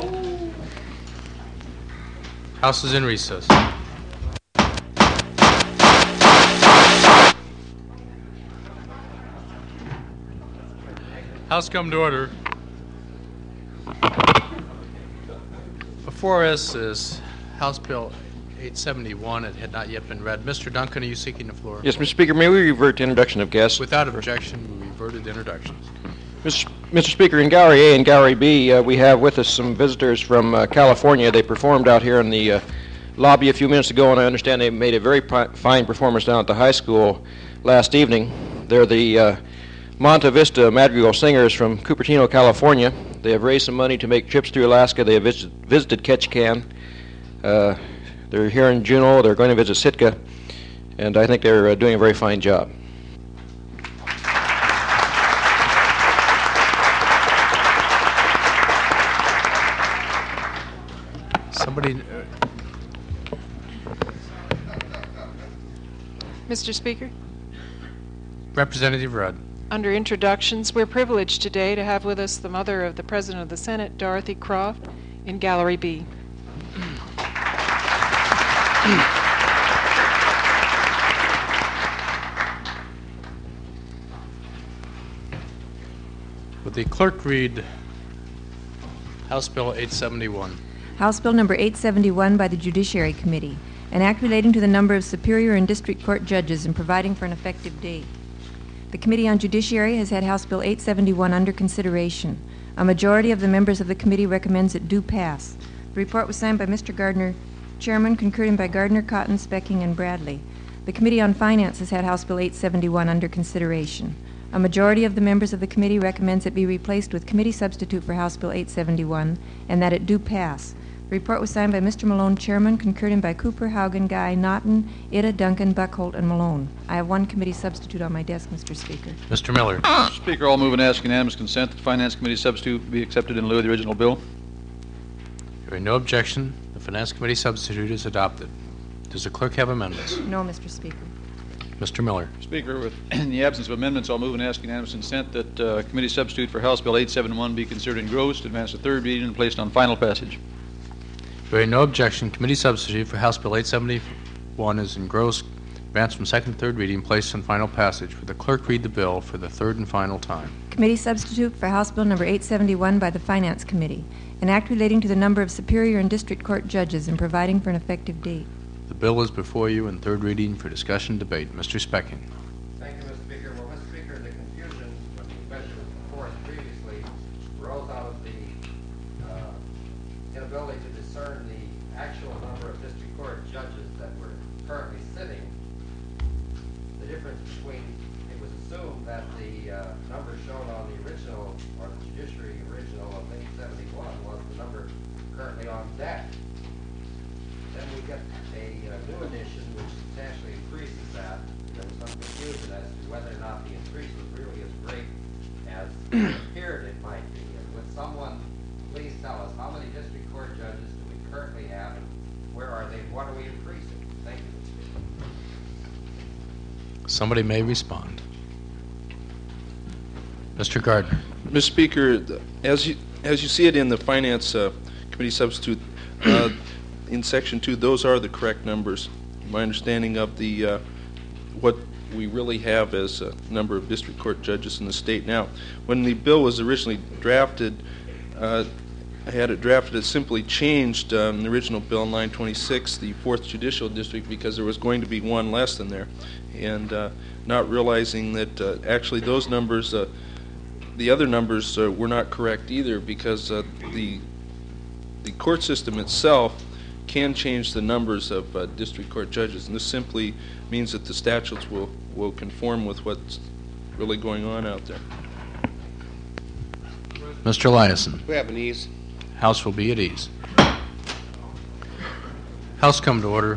House is in recess. House come to order. Before us is House Bill eight seventy-one. It had not yet been read. Mister Duncan, are you seeking the floor? Yes, Mister Speaker, may we revert to introduction of guests? Without objection, we reverted to introductions. Mister Speaker, in Gallery A and Gallery B, uh, we have with us some visitors from uh, California. They performed out here in the uh, lobby a few minutes ago, and I understand they made a very fine performance down at the high school last evening. They're the uh, Monta Vista Madrigal Singers from Cupertino, California. They have raised some money to make trips through Alaska. They have vis visited Ketchikan. Uh, they're here in Juneau. They're going to visit Sitka, and I think they're uh, doing a very fine job. Somebody... Mister Speaker, Representative Rudd. under introductions, we're privileged today to have with us the mother of the President of the Senate, Dorothy Croft, in Gallery B. Would the clerk read House Bill eight seventy-one? House Bill Number eight seventy-one by the Judiciary Committee, an act relating to the number of superior and district court judges and providing for an effective date. The Committee on Judiciary has had House Bill eight seventy-one under consideration. A majority of the members of the committee recommends it do pass. The report was signed by Mister Gardner, Chairman, concurring by Gardner, Cotton, Specking, and Bradley. The Committee on Finance has had House Bill eight seventy-one under consideration. A majority of the members of the committee recommends it be replaced with committee substitute for House Bill eight seventy-one and that it do pass. The The report was signed by Mister Malone, Chairman, concurred in by Cooper, Haugen, Guy, Naughton, Ida, Duncan, Buckholt, and Malone. I have one committee substitute on my desk, Mister Speaker. Mister Miller. Mister Speaker, I'll move and ask unanimous consent that the Finance Committee substitute be accepted in lieu of the original bill. Hearing no objection, the Finance Committee substitute is adopted. Does the clerk have amendments? No, Mister Speaker. Mister Miller. Speaker, with, in the absence of amendments, I'll move and ask unanimous consent that uh, committee substitute for House Bill eight seventy-one be considered engrossed, advanced to third reading, and placed on final passage. Hearing no objection, committee substitute for House Bill eight seventy-one is engrossed, advanced from second to third reading, placed on final passage. Would the clerk read the bill for the third and final time? Committee substitute for House Bill number eight seventy-one by the Finance Committee, an act relating to the number of Superior and District Court judges and providing for an effective date. The bill is before you in third reading for discussion and debate. Mister Specking. Thank you, Mister Speaker. Well, Mister Speaker, the confusion when the budget was before us previously arose out of the uh, inability to discern the actual number of district court judges that were currently sitting. The difference between, it was assumed that the uh, number shown on the original, or the judiciary original of eight seventy-one was the number currently on deck. Then we get a uh, new edition which substantially increases that. There was some confusion as to whether or not the increase was really as great as it appeared it might be. And would someone please tell us how many district court judges do we currently have and where are they? What are we increasing? Thank you, Mister Speaker. Somebody may respond. Mister Gardner. Mister Speaker, the- as you as you see it in the Finance uh, Committee substitute, uh, in Section two, those are the correct numbers. My understanding of the uh, what we really have as a number of district court judges in the state now. When the bill was originally drafted, uh, I had it drafted, it simply changed um, the original bill, nine twenty-six, the fourth Judicial District, because there was going to be one less than there. And uh, not realizing that uh, actually those numbers, uh, the other numbers uh, were not correct either, because uh, the the court system itself can change the numbers of uh, district court judges, and this simply means that the statutes will, will conform with what's really going on out there. Mister Eliason. We have an ease. House will be at ease. House come to order.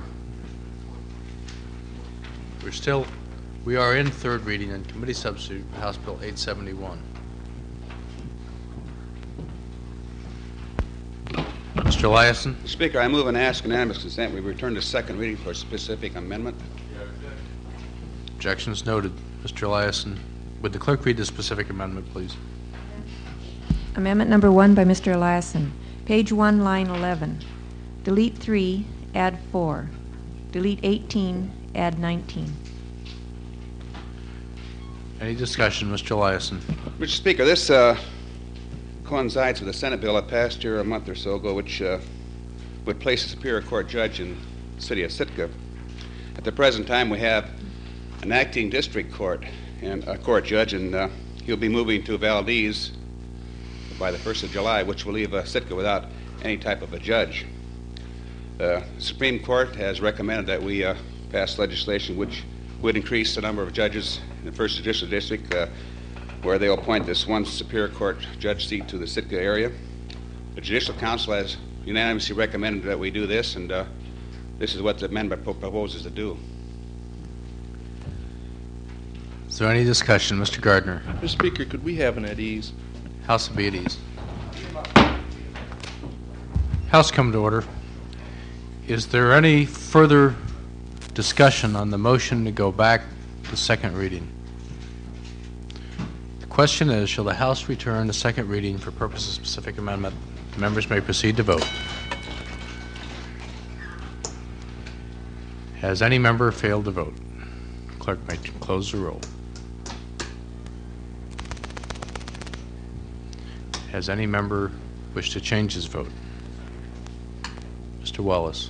We're still, we are in third reading and committee substitute for House Bill eight seventy-one. Mister Eliason. Speaker, I move and ask unanimous consent we return to second reading for a specific amendment. Objections noted. Mister Eliason, would the clerk read the specific amendment, please? Amendment number one by Mister Eliason. Page one, line eleven. Delete three, add four. Delete eighteen, add nineteen. Any discussion, Mister Eliason? Mister Speaker, this uh, coincides with a Senate bill that passed here a month or so ago, which uh, would place a Superior Court judge in the city of Sitka. At the present time, we have an acting district court and a court judge, and uh, he'll be moving to Valdez by the first of July, which will leave uh, Sitka without any type of a judge. The Supreme Court has recommended that we uh, pass legislation which would increase the number of judges in the First Judicial District, uh, where they'll appoint this one Superior Court judge seat to the Sitka area. The Judicial Council has unanimously recommended that we do this, and uh, this is what the amendment pro- proposes to do. Is there any discussion? Mister Gardner. Mister Speaker, could we have an at ease? House will be at ease. House come to order. Is there any further discussion on the motion to go back to second reading? The question is, shall the House return to second reading for purposes of specific amendment? The members may proceed to vote. Has any member failed to vote? Clerk may close the roll. Has any member wished to change his vote? Mister Wallace.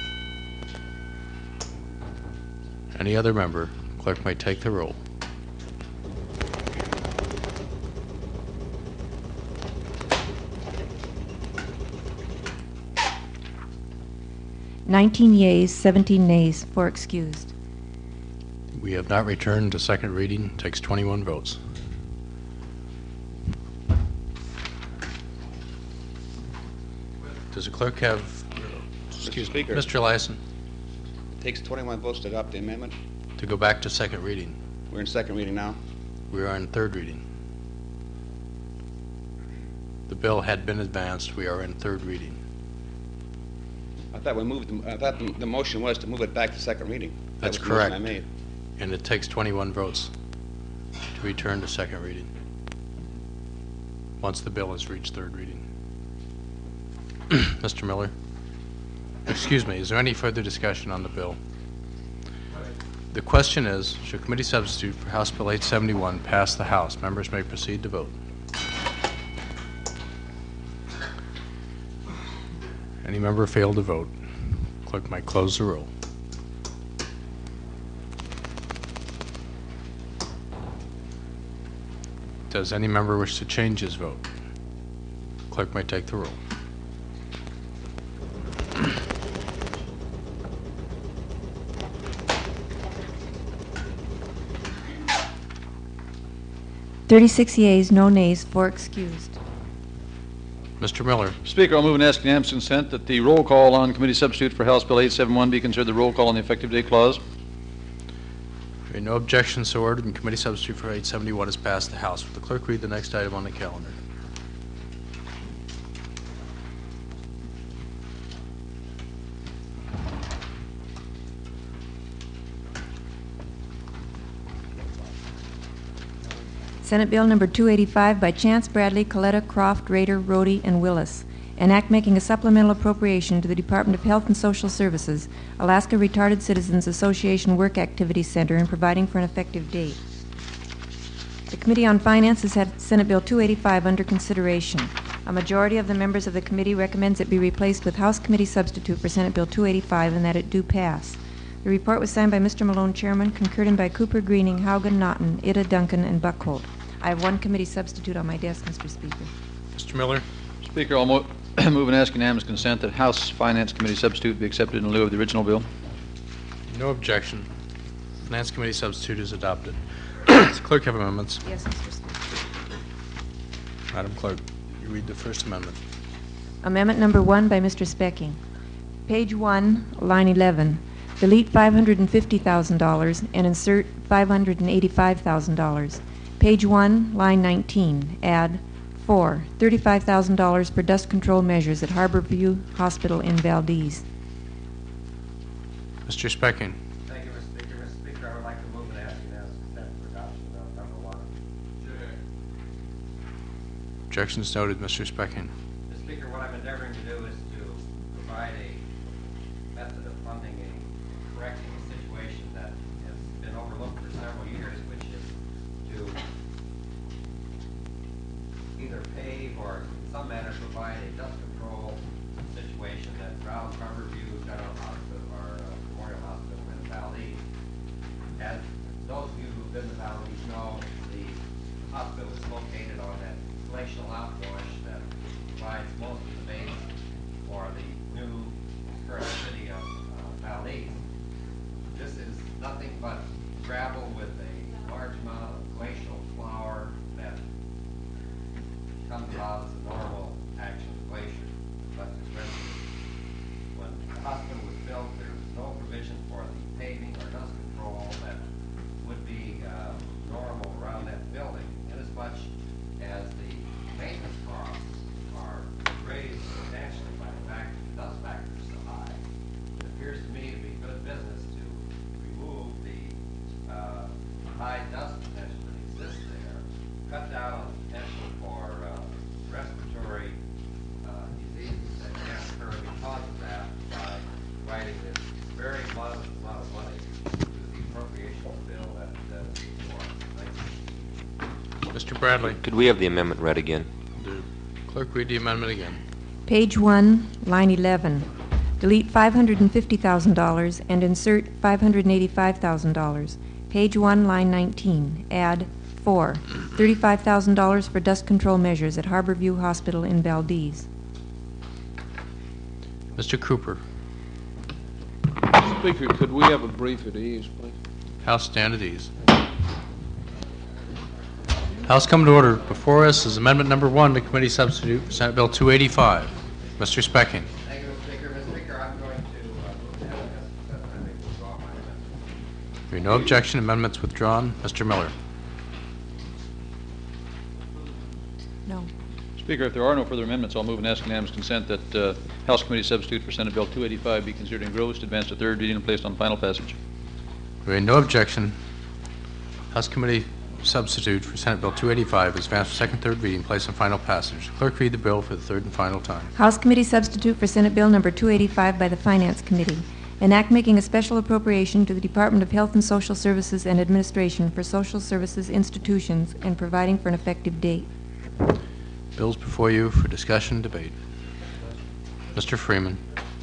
Any other member? Clerk may take the roll. nineteen yeas, seventeen nays, four excused. We have not returned to second reading. Takes twenty-one votes. Does Does the clerk have, excuse me, Speaker. Mister Eliason, It takes twenty-one votes to adopt the amendment. to go back to second reading? We're in second reading now. We are in third reading. The bill had been advanced. We are in third reading. I thought we moved, the- I thought the, the motion was to move it back to second reading. That That's was the motion correct. I made. And it takes twenty-one votes to return to second reading, once the bill has reached third reading. Mister Miller? Excuse me, is there any further discussion on the bill? The question is, should committee substitute for House Bill eight seventy-one pass the House? Members may proceed to vote. Any member fail to vote? Clerk might close the roll. Does any member wish to change his vote? Clerk may take the roll. thirty-six yeas, no nays, four excused. Mister Miller. Speaker, I'll move and ask unanimous consent that the roll call on committee substitute for House Bill eight seventy-one be considered the roll call on the effective date clause. Hearing no objections, so ordered, and committee substitute for eight seventy-one has passed the House. Will the clerk read the next item on the calendar? Senate Bill Number two eighty-five by Chance, Bradley, Coletta, Croft, Rader, Rhodey, and Willis. An act making a supplemental appropriation to the Department of Health and Social Services, Alaska Retarded Citizens Association Work Activity Center, and providing for an effective date. The Committee on Finance has had Senate Bill two eighty-five under consideration. A majority of the members of the committee recommends it be replaced with House Committee substitute for Senate Bill two eighty-five and that it do pass. The report was signed by Mister Malone, Chairman, concurred in by Cooper, Greening, Haugen, Naughton, Ida, Duncan, and Buckholt. I have one committee substitute on my desk, Mister Speaker. Mister Miller. Speaker, I'll mo- move and ask unanimous consent that House Finance Committee substitute be accepted in lieu of the original bill. No objection. Finance Committee substitute is adopted. Does the clerk have amendments? Yes, Mister Speaker. Madam Clerk, you read the first amendment. Amendment number one by Mister Specking. Page one, line eleven. Delete five hundred fifty thousand dollars and insert five hundred eighty-five thousand dollars. Page one, line nineteen. Add four, thirty-five thousand dollars for dust control measures at Harborview Hospital in Valdez. Mister Specking. Thank you, Mister Speaker. Mister Speaker, I would like to move and ask unanimous consent for adoption of number one. Objections noted, Mister Specking. Mister Speaker, what I'm endeavoring to do is to provide a method of funding a correcting a situation that has been overlooked for several years, which is to either pave or in some manner provide a dust control situation that surrounds Harborview General Hospital or uh, Memorial Hospital in Valdez. As those of you who've been to Valdez know, the hospital is located on that glacial outwash that provides most of the base for the new current city of uh, Valdez. This is nothing but gravel with a large amount of glacial flour that comes out as a normal action of glacier. But when the hospital was built, there was no provision for the paving or dust control that would be uh, normal around that building, inasmuch as the maintenance costs are raised substantially by the fact that the dust factor is so high. It appears to me to be good business to remove the uh, high dust potential that exists there, cut down on the potential for uh, respiratory uh, diseases that can occur because of that by writing this very modest amount of money to the appropriations bill that uh, is before us. Thank you. Mister Bradley. Could we have the amendment read again? The clerk read the amendment again. Page one, line eleven. Delete five hundred fifty thousand dollars and insert five hundred eighty-five thousand dollars. Page one, line nineteen. Add four, thirty-five thousand dollars for dust control measures at Harborview Hospital in Valdez. Mister Cooper. Speaker, could we have a brief at ease, please? House stand at ease. House come to order. Before us is amendment number one to committee substitute for Senate Bill two eighty-five. Mister Specking. Thank you, Mister Speaker. Mister Speaker, I'm going to uh, move to have a discussion. I may withdraw my amendment. Hearing no objection, amendments withdrawn. Mister Miller. No. Speaker, if there are no further amendments, I'll move and ask unanimous consent that uh, House Committee substitute for Senate Bill two eighty-five be considered engrossed, advanced to third reading, and placed on final passage. Hearing no objection, House Committee substitute for Senate Bill two eighty-five is advanced for second, third reading, placed on final passage. Clerk, read the bill for the third and final time. House Committee substitute for Senate Bill number two eighty-five by the Finance Committee. An act making a special appropriation to the Department of Health and Social Services and Administration for social services institutions and providing for an effective date. Bills before you for discussion and debate. Mister Freeman.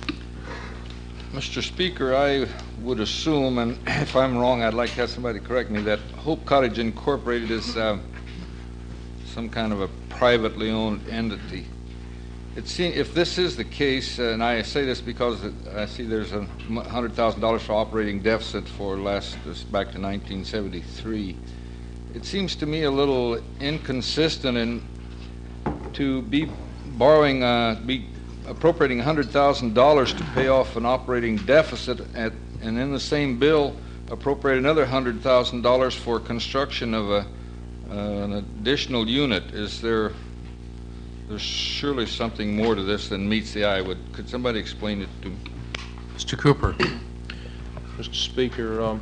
Mister Speaker, I would assume, and if I'm wrong, I'd like to have somebody correct me, that Hope Cottage Incorporated is uh, some kind of a privately owned entity. It seems, if this is the case, uh, and I say this because it, I see there's a one hundred thousand dollars for operating deficit for last, this back to nineteen seventy-three, it seems to me a little inconsistent in to be borrowing, uh, be appropriating one hundred thousand dollars to pay off an operating deficit, at, and in the same bill appropriate another one hundred thousand dollars for construction of a, uh, an additional unit. Is there, there's surely something more to this than meets the eye. Would, could somebody explain it to me? Mister Cooper. Mister Speaker, um,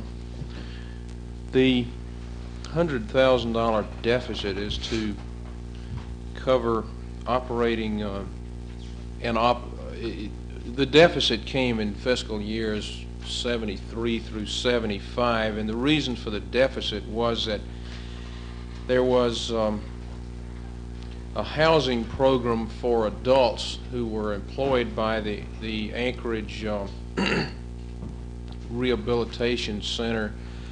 the one hundred thousand dollar deficit is to cover operating uh, and op it, the deficit came in fiscal years seventy-three through seventy-five, and the reason for the deficit was that there was um, a housing program for adults who were employed by the the Anchorage uh, Rehabilitation Center,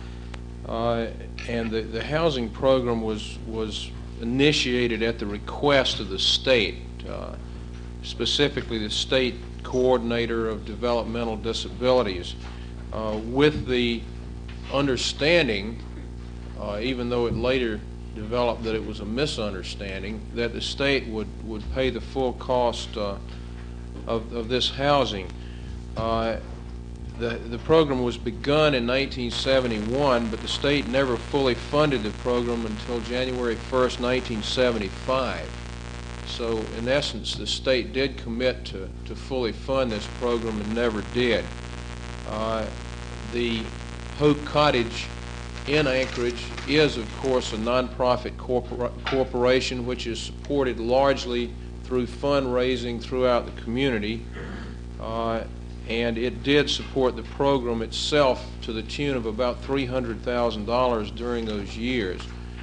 uh, and the the housing program was was initiated at the request of the state, uh, specifically the state coordinator of developmental disabilities, uh, with the understanding, uh, even though it later developed that it was a misunderstanding, that the state would, would pay the full cost uh, of, of this housing. Uh, The, the program was begun in nineteen seventy-one, but the state never fully funded the program until January first, nineteen seventy-five. So, in essence, the state did commit to, to fully fund this program and never did. Uh, the Hope Cottage in Anchorage is, of course, a nonprofit corpora corporation which is supported largely through fundraising throughout the community. Uh, and it did support the program itself to the tune of about three hundred thousand dollars during those years.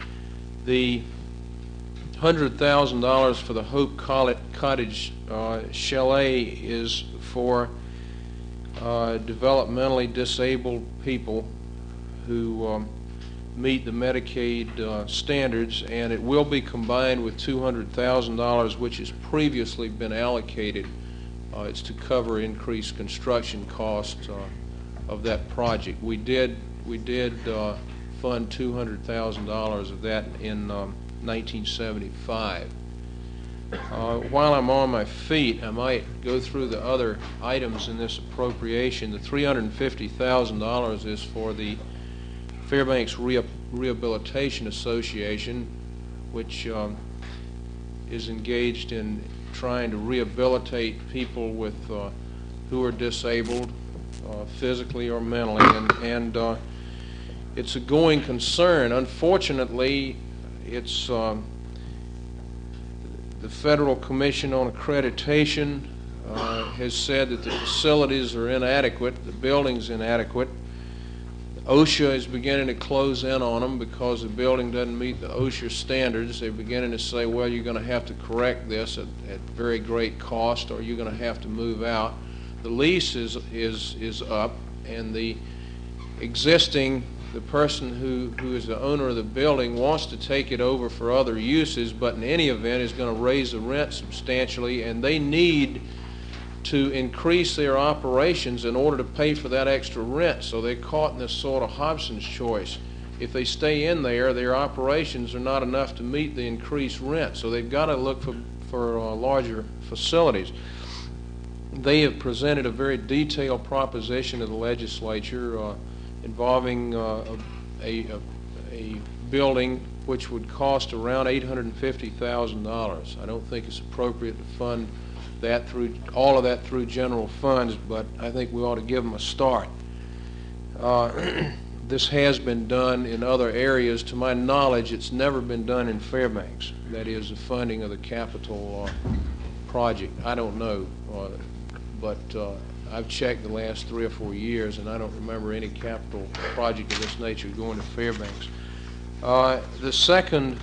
The one hundred thousand dollars for the Hope Cottage uh, Chalet is for uh, developmentally disabled people who um, meet the Medicaid uh, standards, and it will be combined with two hundred thousand dollars which has previously been allocated. Uh, it's to cover increased construction costs uh, of that project. We did we did uh, fund two hundred thousand dollars of that in um, nineteen seventy-five. Uh, while I'm on my feet, I might go through the other items in this appropriation. The three hundred fifty thousand dollars is for the Fairbanks Re Rehabilitation Association, which um, is engaged in trying to rehabilitate people with uh, who are disabled uh, physically or mentally, and, and uh, it's a going concern. Unfortunately, it's um, the Federal Commission on Accreditation uh, has said that the facilities are inadequate, the building's inadequate. OSHA is beginning to close in on them because the building doesn't meet the OSHA standards. They're beginning to say, well, you're going to have to correct this at, at very great cost, or you're going to have to move out. The lease is, is, is up, and the existing, the person who, who is the owner of the building wants to take it over for other uses, but in any event is going to raise the rent substantially, and they need to increase their operations in order to pay for that extra rent. So they're caught in this sort of Hobson's choice. If they stay in there, their operations are not enough to meet the increased rent. So they've got to look for, for uh, larger facilities. they have presented a very detailed proposition to the legislature uh, involving uh, a, a, a building which would cost around eight hundred fifty thousand dollars. I don't think it's appropriate to fund that through all of that through general funds, but I think we ought to give them a start. Uh, this has been done in other areas. To my knowledge, it's never been done in Fairbanks. That is, the funding of the capital uh, project. I don't know, uh, but uh, I've checked the last three or four years, and I don't remember any capital project of this nature going to Fairbanks. Uh, the second,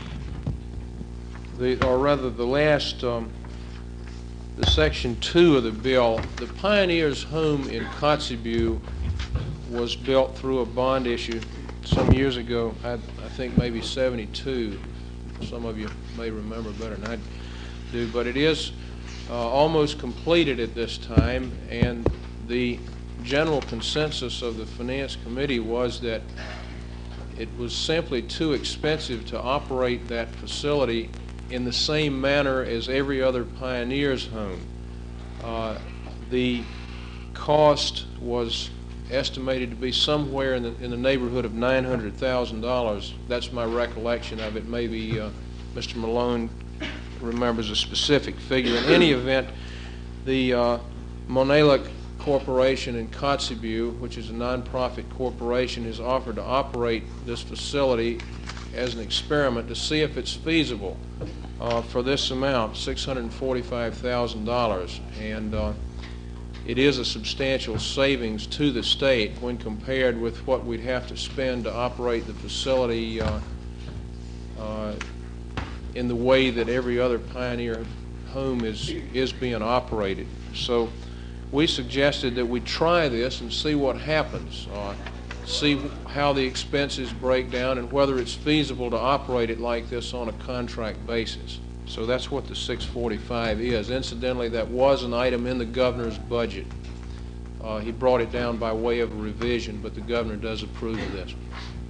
the, or rather the last, um, the section two of the bill, the Pioneers Home in Kotzebue was built through a bond issue some years ago. I, I think maybe seventy-two. Some of you may remember better than I do, but it is uh, almost completed at this time, and the general consensus of the Finance Committee was that it was simply too expensive to operate that facility in the same manner as every other Pioneers home. Uh, the cost was estimated to be somewhere in the, in the neighborhood of nine hundred thousand dollars. That's my recollection of it. Maybe uh, Mister Malone remembers a specific figure. In any event, the uh, Monalick Corporation in Kotzebue, which is a nonprofit corporation, has offered to operate this facility as an experiment to see if it's feasible uh, for this amount, six hundred forty-five thousand dollars. And uh, it is a substantial savings to the state when compared with what we'd have to spend to operate the facility uh, uh, in the way that every other Pioneer home is, is being operated. So we suggested that we try this and see what happens, uh, see how the expenses break down and whether it's feasible to operate it like this on a contract basis. So that's what the six forty-five is. Incidentally, that was an item in the governor's budget. Uh, he brought it down by way of a revision, but the governor does approve of this.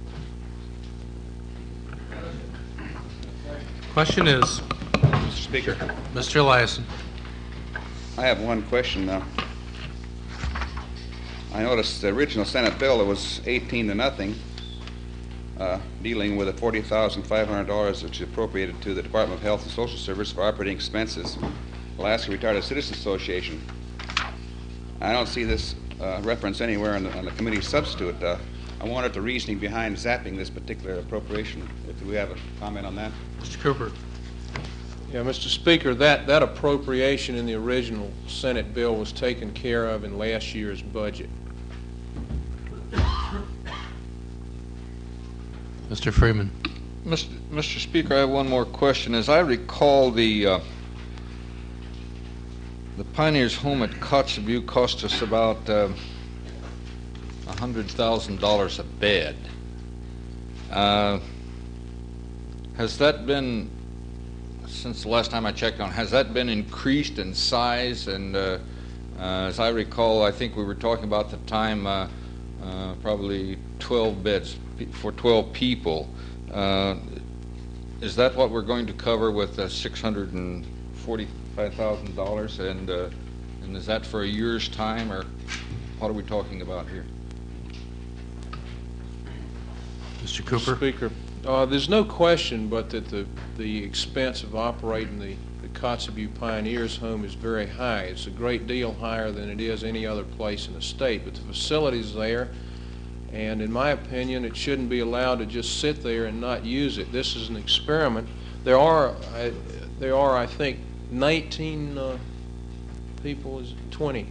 Question is, Mister Speaker. Mister Eliason. I have one question now. I noticed the original Senate bill, it was eighteen to nothing, uh, dealing with the forty thousand five hundred dollars which is appropriated to the Department of Health and Social Service for operating expenses, Alaska Retired Citizens Association. I don't see this uh, reference anywhere on the, on the committee substitute. Uh, I wanted the reasoning behind zapping this particular appropriation. Do we have a comment on that? Mister Cooper. Yeah, Mister Speaker, that, that appropriation in the original Senate bill was taken care of in last year's budget. Mister Freeman. Mister Mister Speaker, I have one more question. As I recall, the uh, the Pioneers Home at Kotzebue cost us about uh, one hundred thousand dollars a bed. Uh, has that been, since the last time I checked on, has that been increased in size? And uh, uh, as I recall, I think we were talking about the time uh, uh, probably twelve beds for twelve people. Uh, is that what we're going to cover with uh, six hundred forty-five thousand dollars? And uh, and is that for a year's time, or what are we talking about here? Mister Cooper. Speaker, uh, there's no question but that the, the expense of operating the, the Kotzebue Pioneers Home is very high. It's a great deal higher than it is any other place in the state, but the facility's there, and in my opinion, it shouldn't be allowed to just sit there and not use it. This is an experiment. There are, I, there are, I think, nineteen uh, people, is it twenty?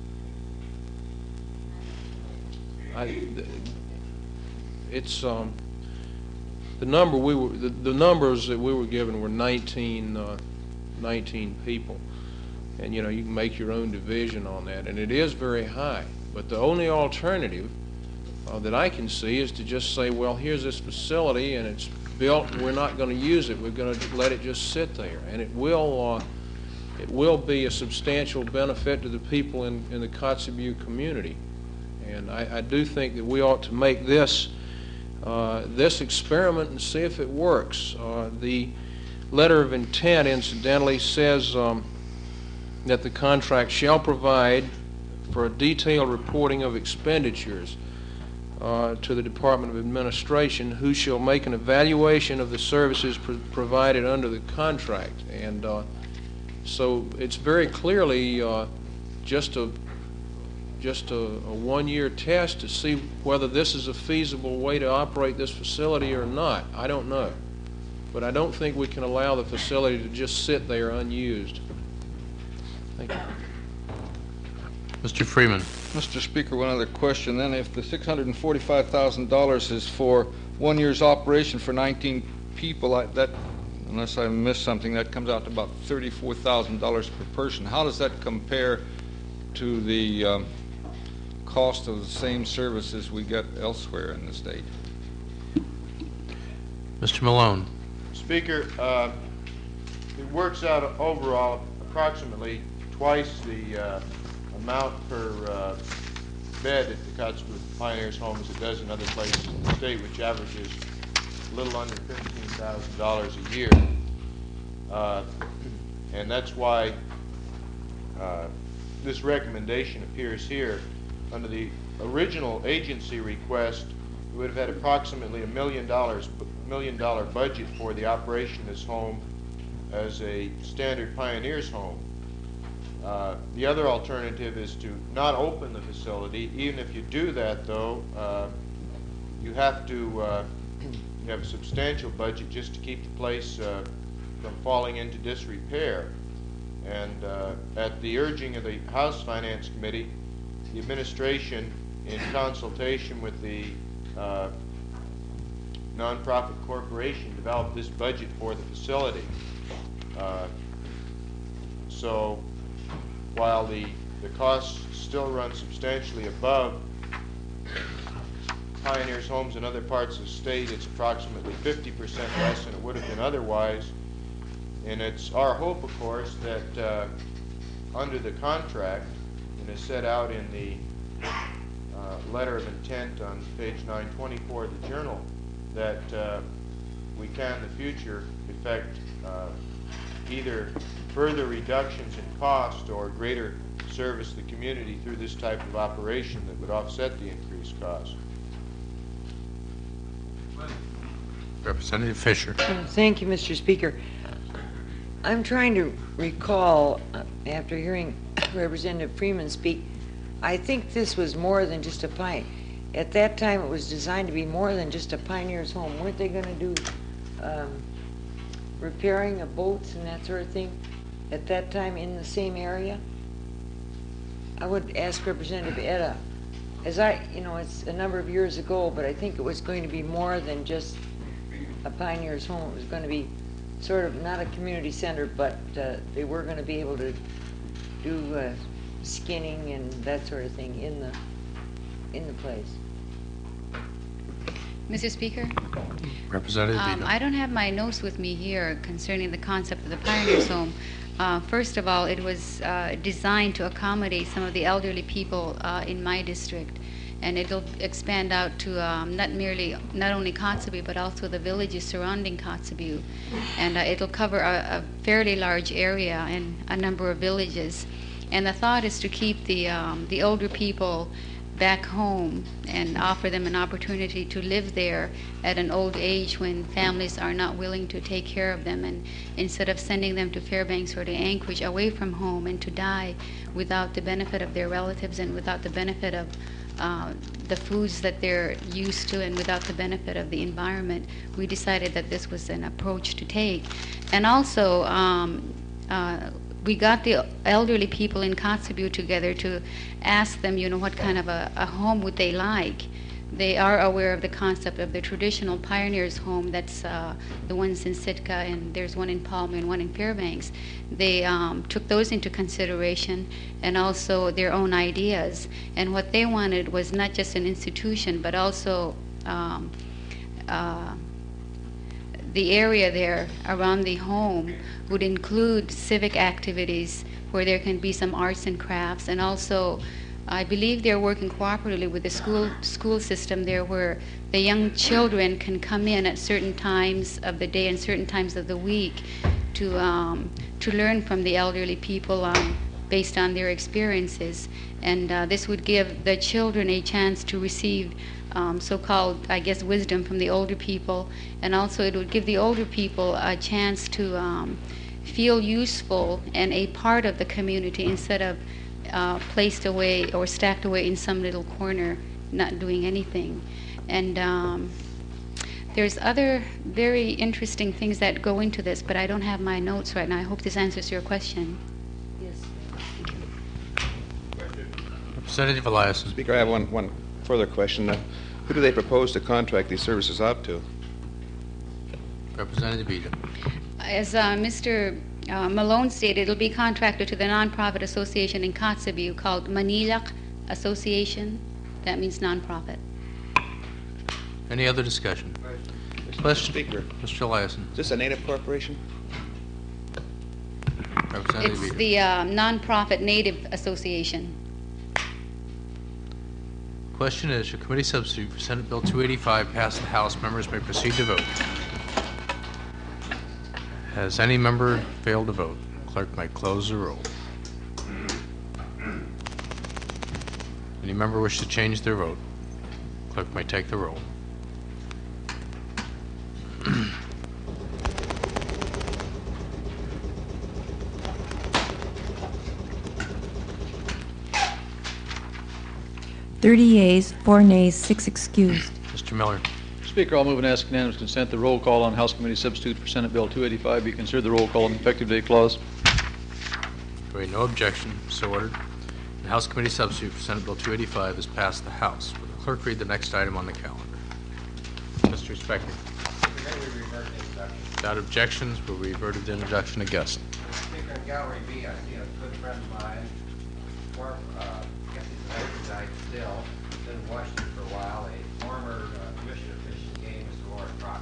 I, it's um, the number we were, the, the numbers that we were given were nineteen, uh, nineteen people, and you know you can make your own division on that, and it is very high. But the only alternative Uh, that I can see is to just say, well, here's this facility and it's built and we're not going to use it. We're going to let it just sit there, and it will uh, it will be a substantial benefit to the people in, in the Kotzebue community. And I, I do think that we ought to make this uh, this experiment and see if it works. Uh, the letter of intent, incidentally, says um, that the contract shall provide for a detailed reporting of expenditures uh, to the Department of Administration, who shall make an evaluation of the services pr provided under the contract. And uh, so it's very clearly uh, just a just a, a one-year test to see whether this is a feasible way to operate this facility or not. I don't know. But I don't think we can allow the facility to just sit there unused. Thank you. Mister Freeman. Mister Speaker, one other question then. If the six hundred forty-five thousand dollars is for one year's operation for nineteen people, I, that, unless I missed something, that comes out to about thirty-four thousand dollars per person. How does that compare to the um, cost of the same services we get elsewhere in the state? Mister Malone. Speaker, uh, it works out overall approximately twice the uh, amount per uh, bed at the Cotswold Pioneers Home as it does in other places in the state, which averages a little under fifteen thousand dollars a year. Uh, and that's why uh, this recommendation appears here. Under the original agency request, we would have had approximately a million dollars, million dollar budget for the operation of this home as a standard Pioneers home. Uh, the other alternative is to not open the facility. Even if you do that, though, uh, you have to uh, you have a substantial budget just to keep the place uh, from falling into disrepair. And uh, at the urging of the House Finance Committee, the administration, in consultation with the uh, nonprofit corporation, developed this budget for the facility. Uh, so while the, the costs still run substantially above Pioneers homes in other parts of the state, it's approximately fifty percent less than it would have been otherwise. And it's our hope, of course, that uh, under the contract, and as set out in the uh, letter of intent on page nine twenty-four of the journal, that uh, we can in the future effect uh, either further reductions in cost or greater service to the community through this type of operation that would offset the increased cost. Representative Fisher. Thank you, Mister Speaker. I'm trying to recall, uh, after hearing Representative Freeman speak, I think this was more than just a pine. At that time, it was designed to be more than just a Pioneers home. Weren't they going to do um, repairing of boats and that sort of thing at that time in the same area? I would ask Representative Etta, as I, you know, it's a number of years ago, but I think it was going to be more than just a Pioneers home. It was going to be sort of not a community center, but uh, they were going to be able to do uh, skinning and that sort of thing in the in the place. Mister Speaker, Representative um, Vito. I don't have my notes with me here concerning the concept of the Pioneers Home. Uh, first of all, it was uh, designed to accommodate some of the elderly people uh, in my district, and it'll expand out to um, not merely, not only Kotzebue, but also the villages surrounding Kotzebue. And uh, it'll cover a, a fairly large area and a number of villages. And the thought is to keep the, um, the older people back home and offer them an opportunity to live there at an old age when families are not willing to take care of them, and instead of sending them to Fairbanks or to Anchorage away from home and to die without the benefit of their relatives and without the benefit of uh, the foods that they're used to and without the benefit of the environment, we decided that this was an approach to take. And also um, uh, we got the elderly people in Kotzebue together to ask them, you know, what kind of a, a home would they like. They are aware of the concept of the traditional Pioneers home. That's uh, the ones in Sitka, and there's one in Palmer and one in Fairbanks. They um, took those into consideration, and also their own ideas. And what they wanted was not just an institution, but also um, uh, the area there around the home would include civic activities where there can be some arts and crafts, and also I believe they're working cooperatively with the school school system there, where the young children can come in at certain times of the day and certain times of the week to um, to learn from the elderly people on based on their experiences. And uh, this would give the children a chance to receive um, so-called, I guess, wisdom from the older people. And also it would give the older people a chance to um, feel useful and a part of the community instead of uh, placed away or stacked away in some little corner, not doing anything. And um, there's other very interesting things that go into this, but I don't have my notes right now. I hope this answers your question. Yes. Representative Eliason. Speaker, I have one, one further question. Uh, who do they propose to contract these services out to? Representative Eden. As uh, Mister Uh, Malone stated, it'll be contracted to the nonprofit association in Kotzebue called Manilak Association. That means nonprofit. Any other discussion? Mister Question. Speaker. Mister Eliason. Is this a native corporation? Representative It's Eden. the uh, nonprofit Native Association. Question is, should committee substitute for Senate Bill two eighty-five pass the House, members may proceed to vote. Has any member failed to vote? Clerk might close the roll. Any member wish to change their vote? Clerk might take the roll. thirty yeas, four nays, six excused. Mister Miller. Speaker, I'll move and ask unanimous consent the roll call on House Committee Substitute for Senate Bill two eighty-five be considered the roll call on the effective date clause. Hearing no objection, so ordered. The House Committee Substitute for Senate Bill two eighty-five is passed the House. Will the clerk read the next item on the calendar? Mister Spector. Without objections, we'll revert to the introduction of guests. Speaker, in Gallery B, I see a good friend of mine, former, uh, I guess he's an extradite still, been in Washington for a while, a former uh, Commissioner of Fish and Game, Mister Lawrence Crockett.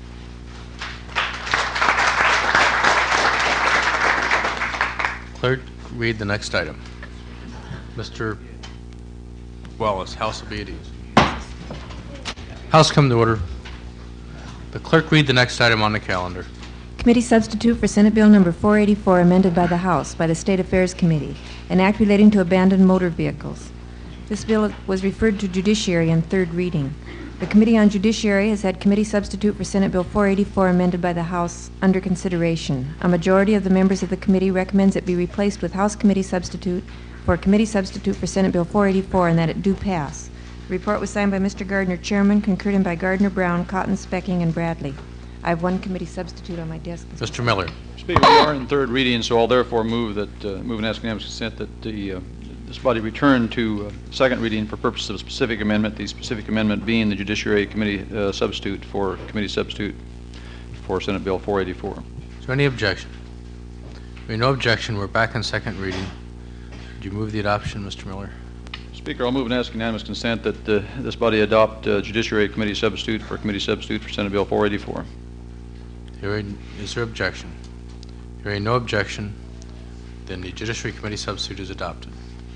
Clerk, read the next item. Mister Wallace, House will be at ease. House come to order. The clerk read the next item on the calendar. Committee substitute for Senate Bill Number four eighty-four, amended by the House by the State Affairs Committee, an act relating to abandoned motor vehicles. This bill was referred to Judiciary on third reading. The Committee on Judiciary has had committee substitute for Senate Bill four eighty-four, amended by the House, under consideration. A majority of the members of the committee recommends it be replaced with House Committee substitute for committee substitute for Senate Bill four eighty-four, and that it do pass. The report was signed by Mister Gardner, Chairman, concurred in by Gardner, Brown, Cotton, Specking, and Bradley. I have one committee substitute on my desk. Mister Miller. Speaker, we are in third reading, so I'll therefore move that uh, move and ask unanimous consent that the uh, this body return to uh, second reading for purposes of a specific amendment. The specific amendment being the Judiciary Committee uh, substitute for committee substitute for Senate Bill four eighty-four. Is there any objection? Hearing no objection, we're back on second reading. Would you move the adoption, Mister Miller? Speaker, I'll move and ask unanimous consent that uh, this body adopt uh, Judiciary Committee substitute for committee substitute for Senate Bill four eighty-four. Hearing, is there objection? Hearing no objection, then the Judiciary Committee substitute is adopted.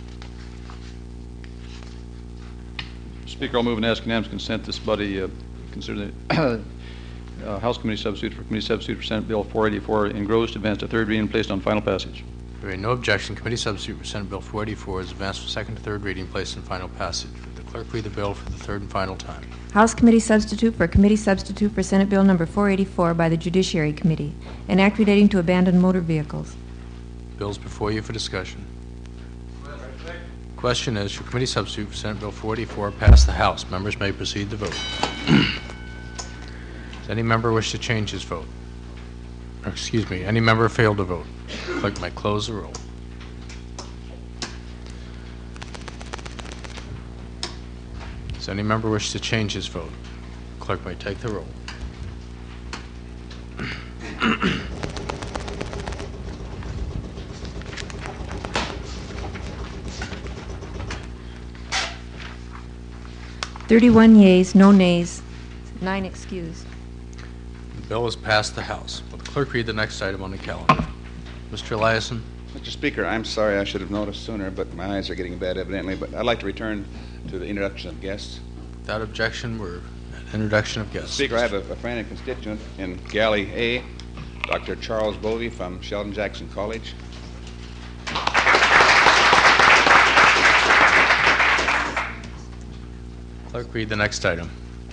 Speaker, I'll move and ask unanimous consent this body uh, consider the uh, House Committee substitute for committee substitute for Senate Bill four eighty-four engrossed, advanced to third reading, and placed on final passage. Hearing no objection, committee substitute for Senate Bill four eighty-four is advanced for second to third reading, placed in final passage. Would the clerk read the bill for the third and final time? House Committee substitute for committee substitute for Senate Bill Number four eighty-four by the Judiciary Committee, an act relating to abandoned motor vehicles. Bills before you for discussion. Question is, should committee substitute for Senate Bill four eighty-four pass the House? Members may proceed to vote. Does any member wish to change his vote? Or, excuse me, any member fail to vote? Clerk might close the roll. Does any member wish to change his vote? Clerk might take the roll. thirty-one yeas, no nays, nine excused. The bill is passed the House. Will the clerk read the next item on the calendar? Mister Eliason. Mister Speaker, I'm sorry I should have noticed sooner, but my eyes are getting bad evidently. But I'd like to return to the introduction of guests. Without objection, we're at introduction of guests. Speaker, I have a, a friend and constituent in Galley A, Doctor Charles Bovey from Sheldon Jackson College. Clerk, read the next item.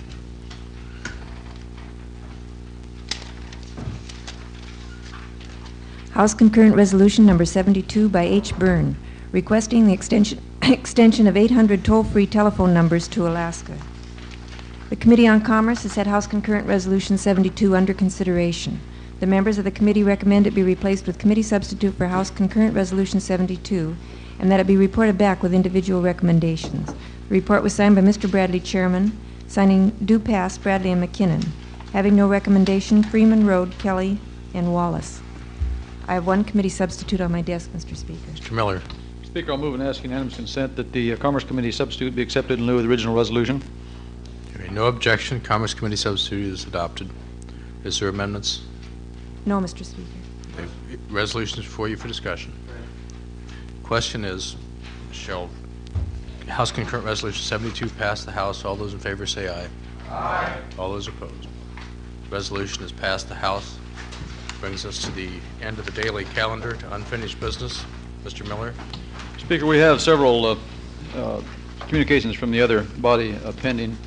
House Concurrent Resolution Number seventy-two by H. Byrne, requesting the extension, extension of eight hundred toll-free telephone numbers to Alaska. The Committee on Commerce has had House Concurrent Resolution seventy-two under consideration. The members of the committee recommend it be replaced with committee substitute for House Concurrent Resolution seventy-two, and that it be reported back with individual recommendations. The report was signed by Mister Bradley, Chairman, signing due pass Bradley and McKinnon. Having no recommendation, Freeman, Rode, Kelly, and Wallace. I have one committee substitute on my desk, Mister Speaker. Mister Miller. Speaker, I'll move and ask unanimous consent that the uh, Commerce Committee substitute be accepted in lieu of the original resolution. Hearing no objection, Commerce Committee substitute is adopted. Is there amendments? No, Mister Speaker. The resolution is before you for discussion. Question is, shall House Concurrent Resolution seventy-two pass the House? All those in favor say aye. Aye. All those opposed. Resolution has passed the House. Brings us to the end of the daily calendar to unfinished business. Mister Miller. Speaker, we have several uh, uh, communications from the other body uh, pending.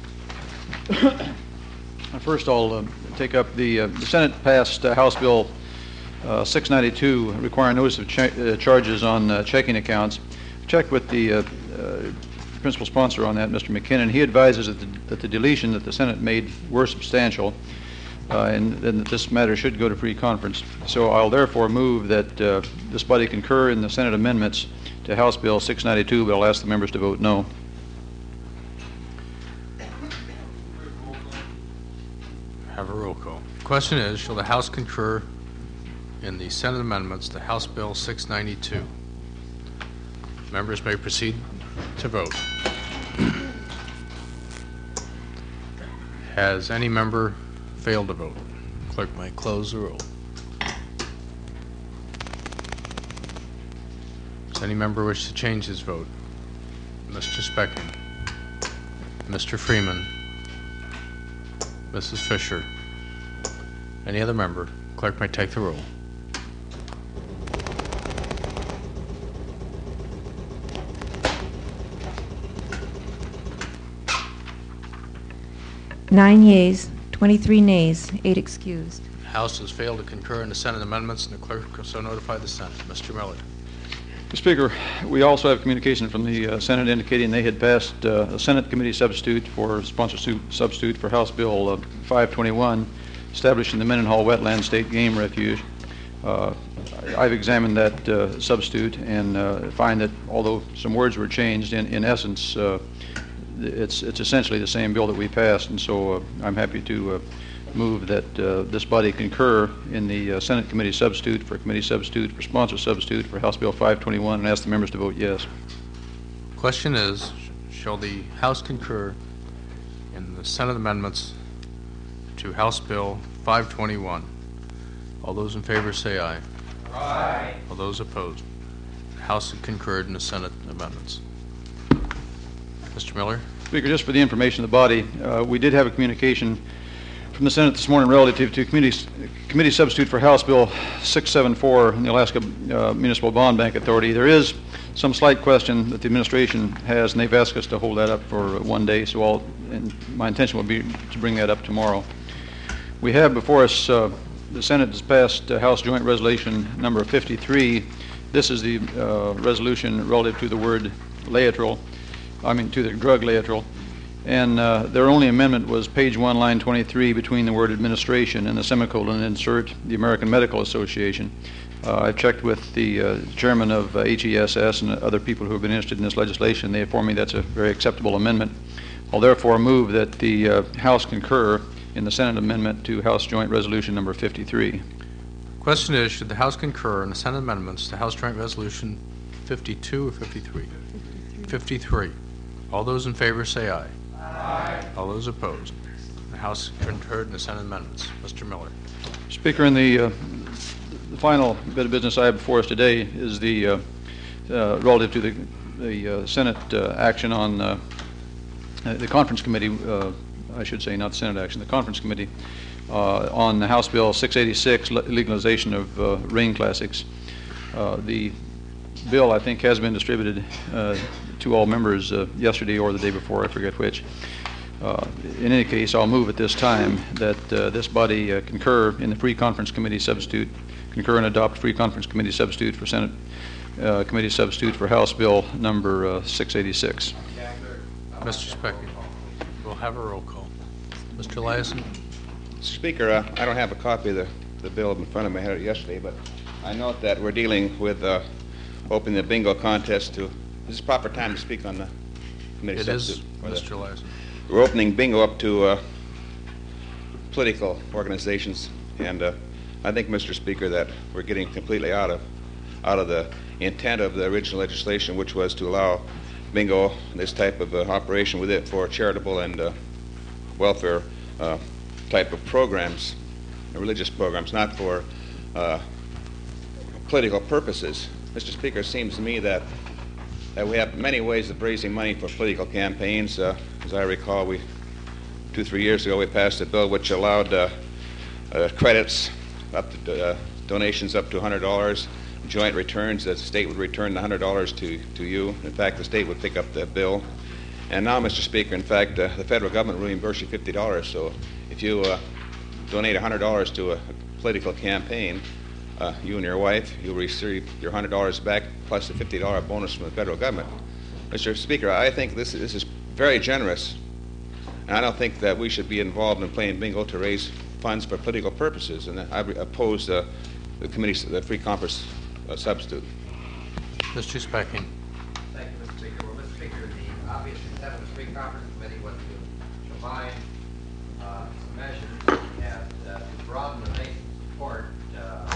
First, I'll uh, take up the, uh, the Senate passed uh, House Bill uh, six ninety-two requiring notice of cha uh, charges on uh, checking accounts. Checked with the uh, uh, principal sponsor on that, Mister McKinnon. He advises that the, that the deletion that the Senate made were substantial. Uh, and then this matter should go to pre-conference. So I'll therefore move that uh, this body concur in the Senate amendments to House Bill six ninety-two, but I'll ask the members to vote no. Have a roll call. Question is, shall the House concur in the Senate amendments to House Bill six ninety-two? Members may proceed to vote. Has any member failed to vote? Clerk may close the roll. Does any member wish to change his vote? Mister Specking, Mister Freeman, Missus Fisher, any other member? Clerk may take the roll. Nine yeas, twenty-three nays, eight excused. The House has failed to concur in the Senate amendments, and the clerk will so notify the Senate. Mister Miller. Mister Speaker, we also have communication from the uh, Senate indicating they had passed uh, a Senate committee substitute for sponsor substitute for House Bill uh, five twenty-one, establishing the Mendenhall Wetland State Game Refuge. Uh, I've examined that uh, substitute and uh, find that although some words were changed, in, in essence, uh, it's it's essentially the same bill that we passed, and so uh, I'm happy to uh, move that uh, this body concur in the uh, Senate committee substitute for committee substitute for sponsor substitute for House Bill five twenty-one, and ask the members to vote yes. Question is, shall the House concur in the Senate amendments to House Bill five twenty-one? All those in favor say aye. Aye. All those opposed? The House has concurred in the Senate amendments. Mister Miller. Speaker, just for the information of the body, uh, we did have a communication from the Senate this morning relative to committee, committee substitute for House Bill six seventy-four in the Alaska uh, Municipal Bond Bank Authority. There is some slight question that the administration has, and they've asked us to hold that up for one day, so I'll, and my intention will be to bring that up tomorrow. We have before us, uh, the Senate has passed uh, House Joint Resolution number fifty-three. This is the uh, resolution relative to the word Laetrile, I mean to the drug Laetrile. And uh, their only amendment was page one, line twenty-three, between the word administration and the semicolon, insert the American Medical Association. Uh, I've checked with the uh, chairman of uh, H E S S and other people who have been interested in this legislation. They inform me that's a very acceptable amendment. I'll therefore move that the uh, House concur in the Senate amendment to House Joint Resolution number fifty-three. Question is, should the House concur in the Senate amendments to House Joint Resolution fifty-two or fifty-three? fifty-three. All those in favor say aye. Aye. All those opposed? The House concurred in the Senate amendments. Mister Miller. Speaker, in the, uh, the final bit of business I have before us today is the uh, uh, relative to the, the uh, Senate uh, action on uh, the conference committee, uh, I should say not Senate action, the conference committee uh, on the House Bill six eighty-six, legalization of uh, rain classics. Uh, the bill, I think, has been distributed uh, to all members uh, yesterday or the day before, I forget which. Uh, In any case, I'll move at this time that uh, this body uh, concur in the free conference committee substitute, concur and adopt free conference committee substitute for Senate uh, committee substitute for House Bill number uh, six eighty-six. Mister Specker, we'll have a roll call. Mister Eliason? Mister Speaker, uh, I don't have a copy of the, the bill in front of me. I had it yesterday, but I note that we're dealing with uh, opening the bingo contest to. This is proper time to speak on the committee It substitute. is, Mister Eliason. We're opening bingo up to uh, political organizations, and uh, I think, Mister Speaker, that we're getting completely out of out of the intent of the original legislation, which was to allow bingo, this type of uh, operation with it, for charitable and uh, welfare uh, type of programs, religious programs, not for uh, political purposes. Mister Speaker, it seems to me that that we have many ways of raising money for political campaigns. Uh, as I recall, we two, three years ago, we passed a bill which allowed uh, uh, credits up to uh, donations up to one hundred dollars, joint returns that the state would return the one hundred dollars to, to you. In fact, the state would pick up the bill. And now, Mister Speaker, in fact, uh, the federal government will reimburse you fifty dollars. So if you uh, donate one hundred dollars to a political campaign, uh, you and your wife, you'll receive your one hundred dollars back plus a fifty dollar bonus from the federal government. Mister Speaker, I think this, this is very generous, and I don't think that we should be involved in playing bingo to raise funds for political purposes, and I oppose uh, the committee, the free conference uh, substitute. Mister Specking. Thank you, Mister Speaker. Well, Mister Speaker, the obvious intent of the free conference committee was to combine uh, some measures and uh, to broaden the base of support uh,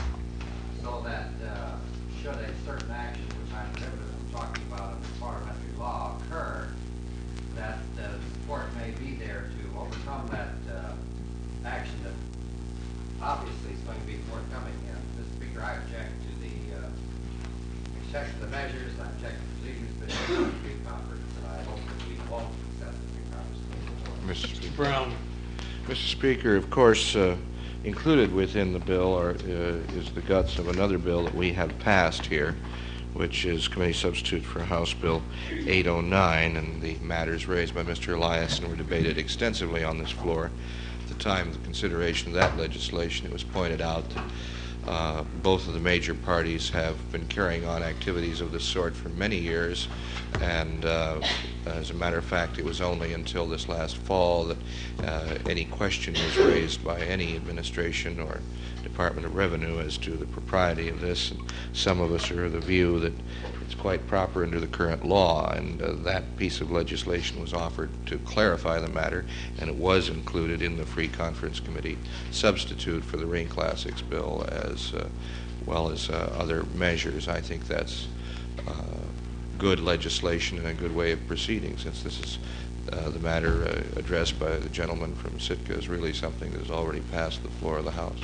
so that uh, should a certain action, which I remember them talking about in the parliamentary law, occur, that uh, support may be there to overcome that uh, action that obviously is going to be forthcoming. And Mister Speaker, I object to the uh, object to the measures, I object to the procedures, but it's not a free conference, and I hope that we won't accept the free conference. Mister Speaker. Brown. Mister Speaker, of course, uh, included within the bill are, uh, is the guts of another bill that we have passed here, which is committee substitute for House Bill eight oh nine, and the matters raised by Mister Eliason were debated extensively on this floor. At the time of the consideration of that legislation, it was pointed out that uh, both of the major parties have been carrying on activities of this sort for many years, and uh, as a matter of fact, it was only until this last fall that uh, any question was raised by any administration or Department of Revenue as to the propriety of this. And some of us are of the view that it's quite proper under the current law, and uh, that piece of legislation was offered to clarify the matter, and it was included in the Free Conference Committee substitute for the Ring Classics bill, as uh, well as uh, other measures. I think that's uh, good legislation and a good way of proceeding, since this is uh, the matter uh, addressed by the gentleman from Sitka is really something that has already passed the floor of the House.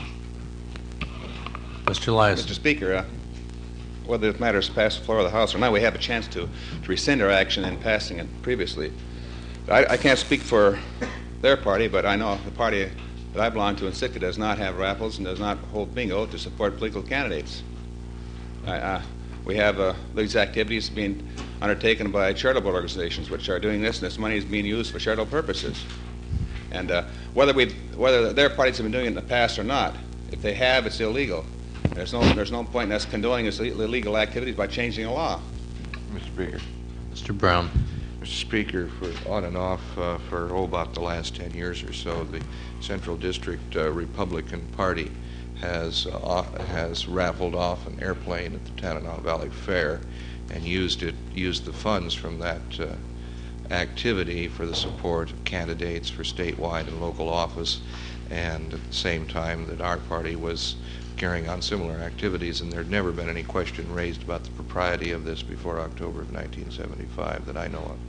Mister Eliason. Mister Speaker, uh, whether the matter is passed the floor of the House or not, we have a chance to, to rescind our action in passing it previously. I, I can't speak for their party, but I know the party that I belong to in Sitka does not have raffles and does not hold bingo to support political candidates. Uh, uh, we have uh, these activities being undertaken by charitable organizations which are doing this, and this money is being used for charitable purposes. And uh, whether we, whether their parties have been doing it in the past or not, if they have, it's illegal. There's no, there's no point in us condoning this illegal activities by changing the law. Mister Speaker. Mister Brown. Mister Speaker, for on and off uh, for oh, about the last ten years or so, the Central District uh, Republican Party has uh, has raffled off an airplane at the Tanana Valley Fair and used it used the funds from that uh, activity for the support of candidates for statewide and local office, and at the same time that our party was carrying on similar activities, and there had never been any question raised about the propriety of this before October of nineteen seventy-five that I know of.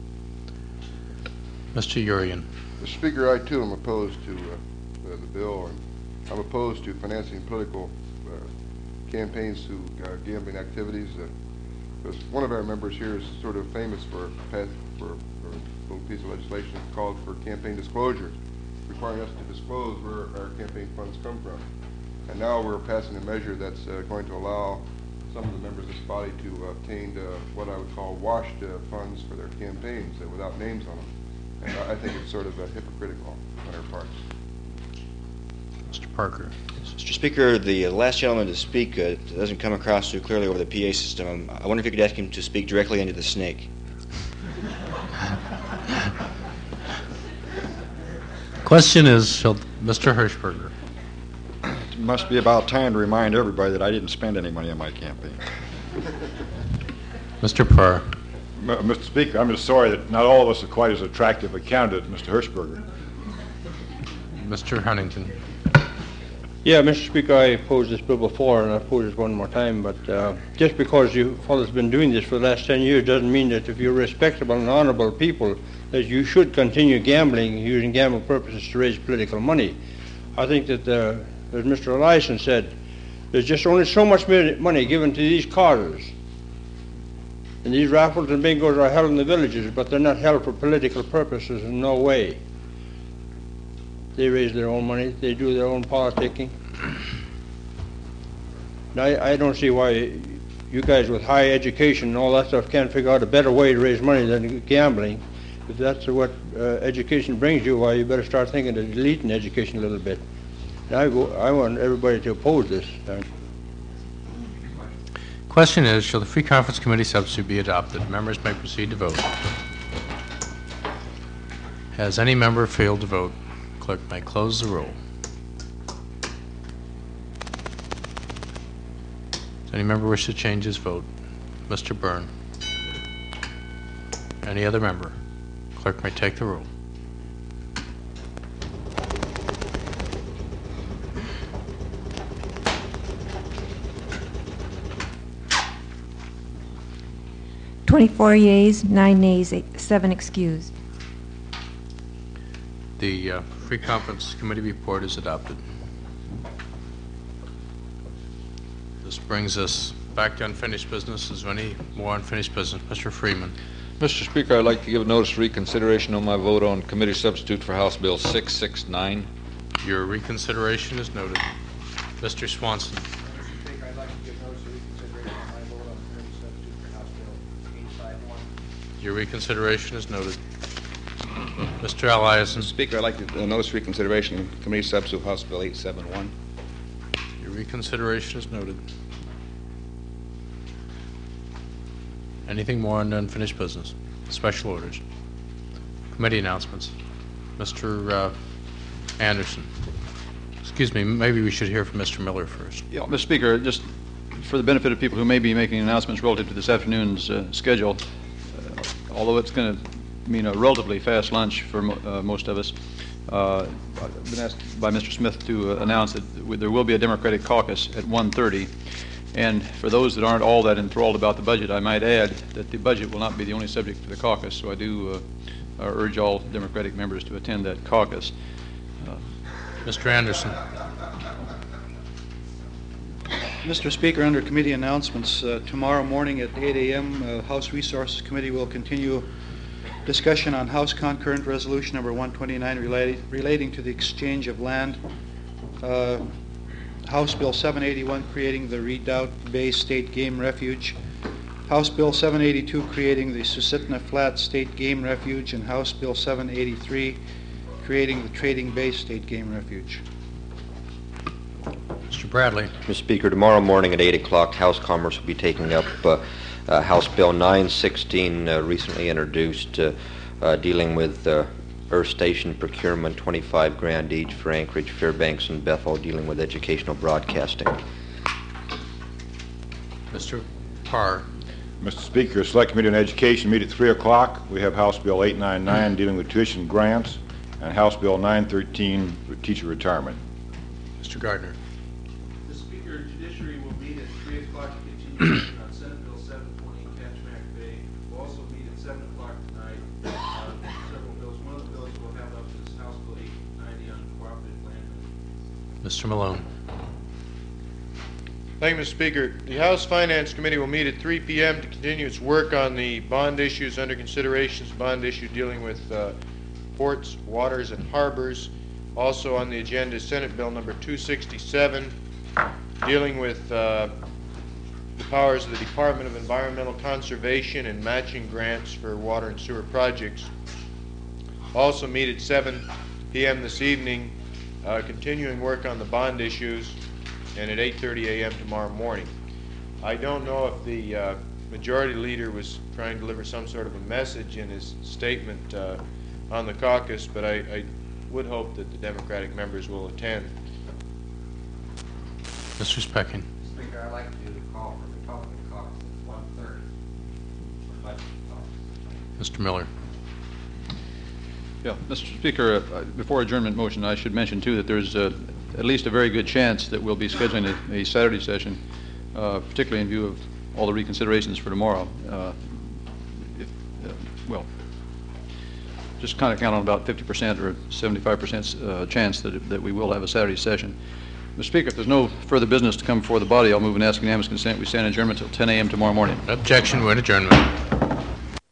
Mister Urian. Mister Speaker, I too am opposed to uh, the, the bill, and I'm opposed to financing political uh, campaigns through uh, gambling activities. Uh, because one of our members here is sort of famous for, for, for a little piece of legislation called for campaign disclosure, requiring us to disclose where our campaign funds come from. And now we're passing a measure that's uh, going to allow some of the members of this body to obtain uh, what I would call washed uh, funds for their campaigns uh, without names on them. And I I think it's sort of uh, hypocritical on our parts. Mister Parker. Mister Speaker, the last gentleman to speak uh, doesn't come across too clearly over the P A system. I wonder if you could ask him to speak directly into the snake. Question is, shall Mister Hirschberger. It must be about time to remind everybody that I didn't spend any money on my campaign. Mister Parr. M- Mister Speaker, I'm just sorry that not all of us are quite as attractive a candidate as Mister Hirschberger. Mister Huntington. Yeah, Mister Speaker, I opposed this bill before, and I oppose it one more time, but uh, just because you fellows have been doing this for the last ten years doesn't mean that if you're respectable and honorable people, that you should continue gambling, using gambling purposes to raise political money. I think that, uh, as Mister Eliason said, there's just only so much money given to these causes. And these raffles and bingos are held in the villages, but they're not held for political purposes in no way. They raise their own money, they do their own politicking. And I, I don't see why you guys with high education and all that stuff can't figure out a better way to raise money than gambling. If that's what uh, education brings you, why you better start thinking of deleting education a little bit. And I, go, I want everybody to oppose this. Question is, shall the Free Conference Committee substitute be adopted? Members may proceed to vote. Has any member failed to vote? Clerk may close the roll. Does any member wish to change his vote? Mister Byrne. Any other member? Clerk may take the roll. twenty-four yeas, nine nays, eight, seven excused. The uh, Free Conference Committee report is adopted. This brings us back to unfinished business. Is there any more unfinished business? Mister Freeman. Mister Speaker, I'd like to give notice of reconsideration on my vote on committee substitute for House Bill six six nine. Your reconsideration is noted. Mister Swanson. Mister Speaker, I'd like to give notice of reconsideration on my vote on committee substitute for House Bill eight five one. Your reconsideration is noted. Mister Eliason. Mister Speaker, I'd like to uh, notice reconsideration on committee substitute House Bill eight seven one. Your reconsideration is noted. Anything more on unfinished business? Special orders? Committee announcements? Mister Uh, Anderson. Excuse me, maybe we should hear from Mister Miller first. Yeah, Mister Speaker, just for the benefit of people who may be making announcements relative to this afternoon's uh, schedule, uh, although it's going to mean a relatively fast lunch for mo uh, most of us, uh, I've been asked by Mister Smith to uh, announce that there will be a Democratic caucus at one thirty. And for those that aren't all that enthralled about the budget, I might add that the budget will not be the only subject for the caucus, so I do uh, uh, urge all Democratic members to attend that caucus. Uh, Mister Anderson. Mister Speaker, under committee announcements, uh, tomorrow morning at eight A M, uh, House Resources Committee will continue discussion on House Concurrent Resolution number one twenty-nine relating, relating to the exchange of land. Uh, House Bill seven eighty-one creating the Redoubt Bay State Game Refuge. House Bill seven eighty-two creating the Susitna Flat State Game Refuge, and House Bill seven eighty-three creating the Trading Bay State Game Refuge. Mister Bradley. Mister Speaker, tomorrow morning at eight o'clock, House Commerce will be taking up uh, uh, House Bill nine sixteen, uh, recently introduced, uh, uh, dealing with uh, Earth Station procurement, twenty-five grand each for Anchorage, Fairbanks, and Bethel, dealing with educational broadcasting. Mister Parr. Mister Speaker, Select Committee on Education meet at three o'clock. We have House Bill eight ninety-nine dealing with tuition grants and House Bill nine thirteen for teacher retirement. Mister Gardner. Mister Speaker, Judiciary will meet at three o'clock to continue session on Senate Bill seven twenty, Kachemak Bay. We'll also meet at seven o'clock tonight on several bills. One of the bills we'll have up is House Bill eight ninety on cooperative land management. Mister Malone. Thank you, Mister Speaker. The House Finance Committee will meet at three P M to continue its work on the bond issues under considerations, bond issue dealing with uh, ports, waters, and harbors. Also on the agenda is Senate Bill number two sixty-seven, dealing with uh, the powers of the Department of Environmental Conservation and matching grants for water and sewer projects. also meet at seven p m this evening, uh, continuing work on the bond issues, and at eight thirty a m tomorrow morning. I don't know if the uh, majority leader was trying to deliver some sort of a message in his statement uh, on the caucus, but I, I would hope that the Democratic members will attend. Mister Specking. Speaker, I'd like to call for the Republican caucus at one thirty for budget talks. Mister Miller. Yeah, Mister Speaker, uh, before adjournment motion, I should mention too that there's uh, at least a very good chance that we'll be scheduling a, a Saturday session, uh, particularly in view of all the reconsiderations for tomorrow. Uh, if, uh, well, just kind of count on about fifty percent or seventy-five percent uh, chance that, that we will have a Saturday session. Mister Speaker, if there's no further business to come before the body, I'll move and ask unanimous consent. We stand adjournment until ten a m tomorrow morning. Objection, we're in adjournment.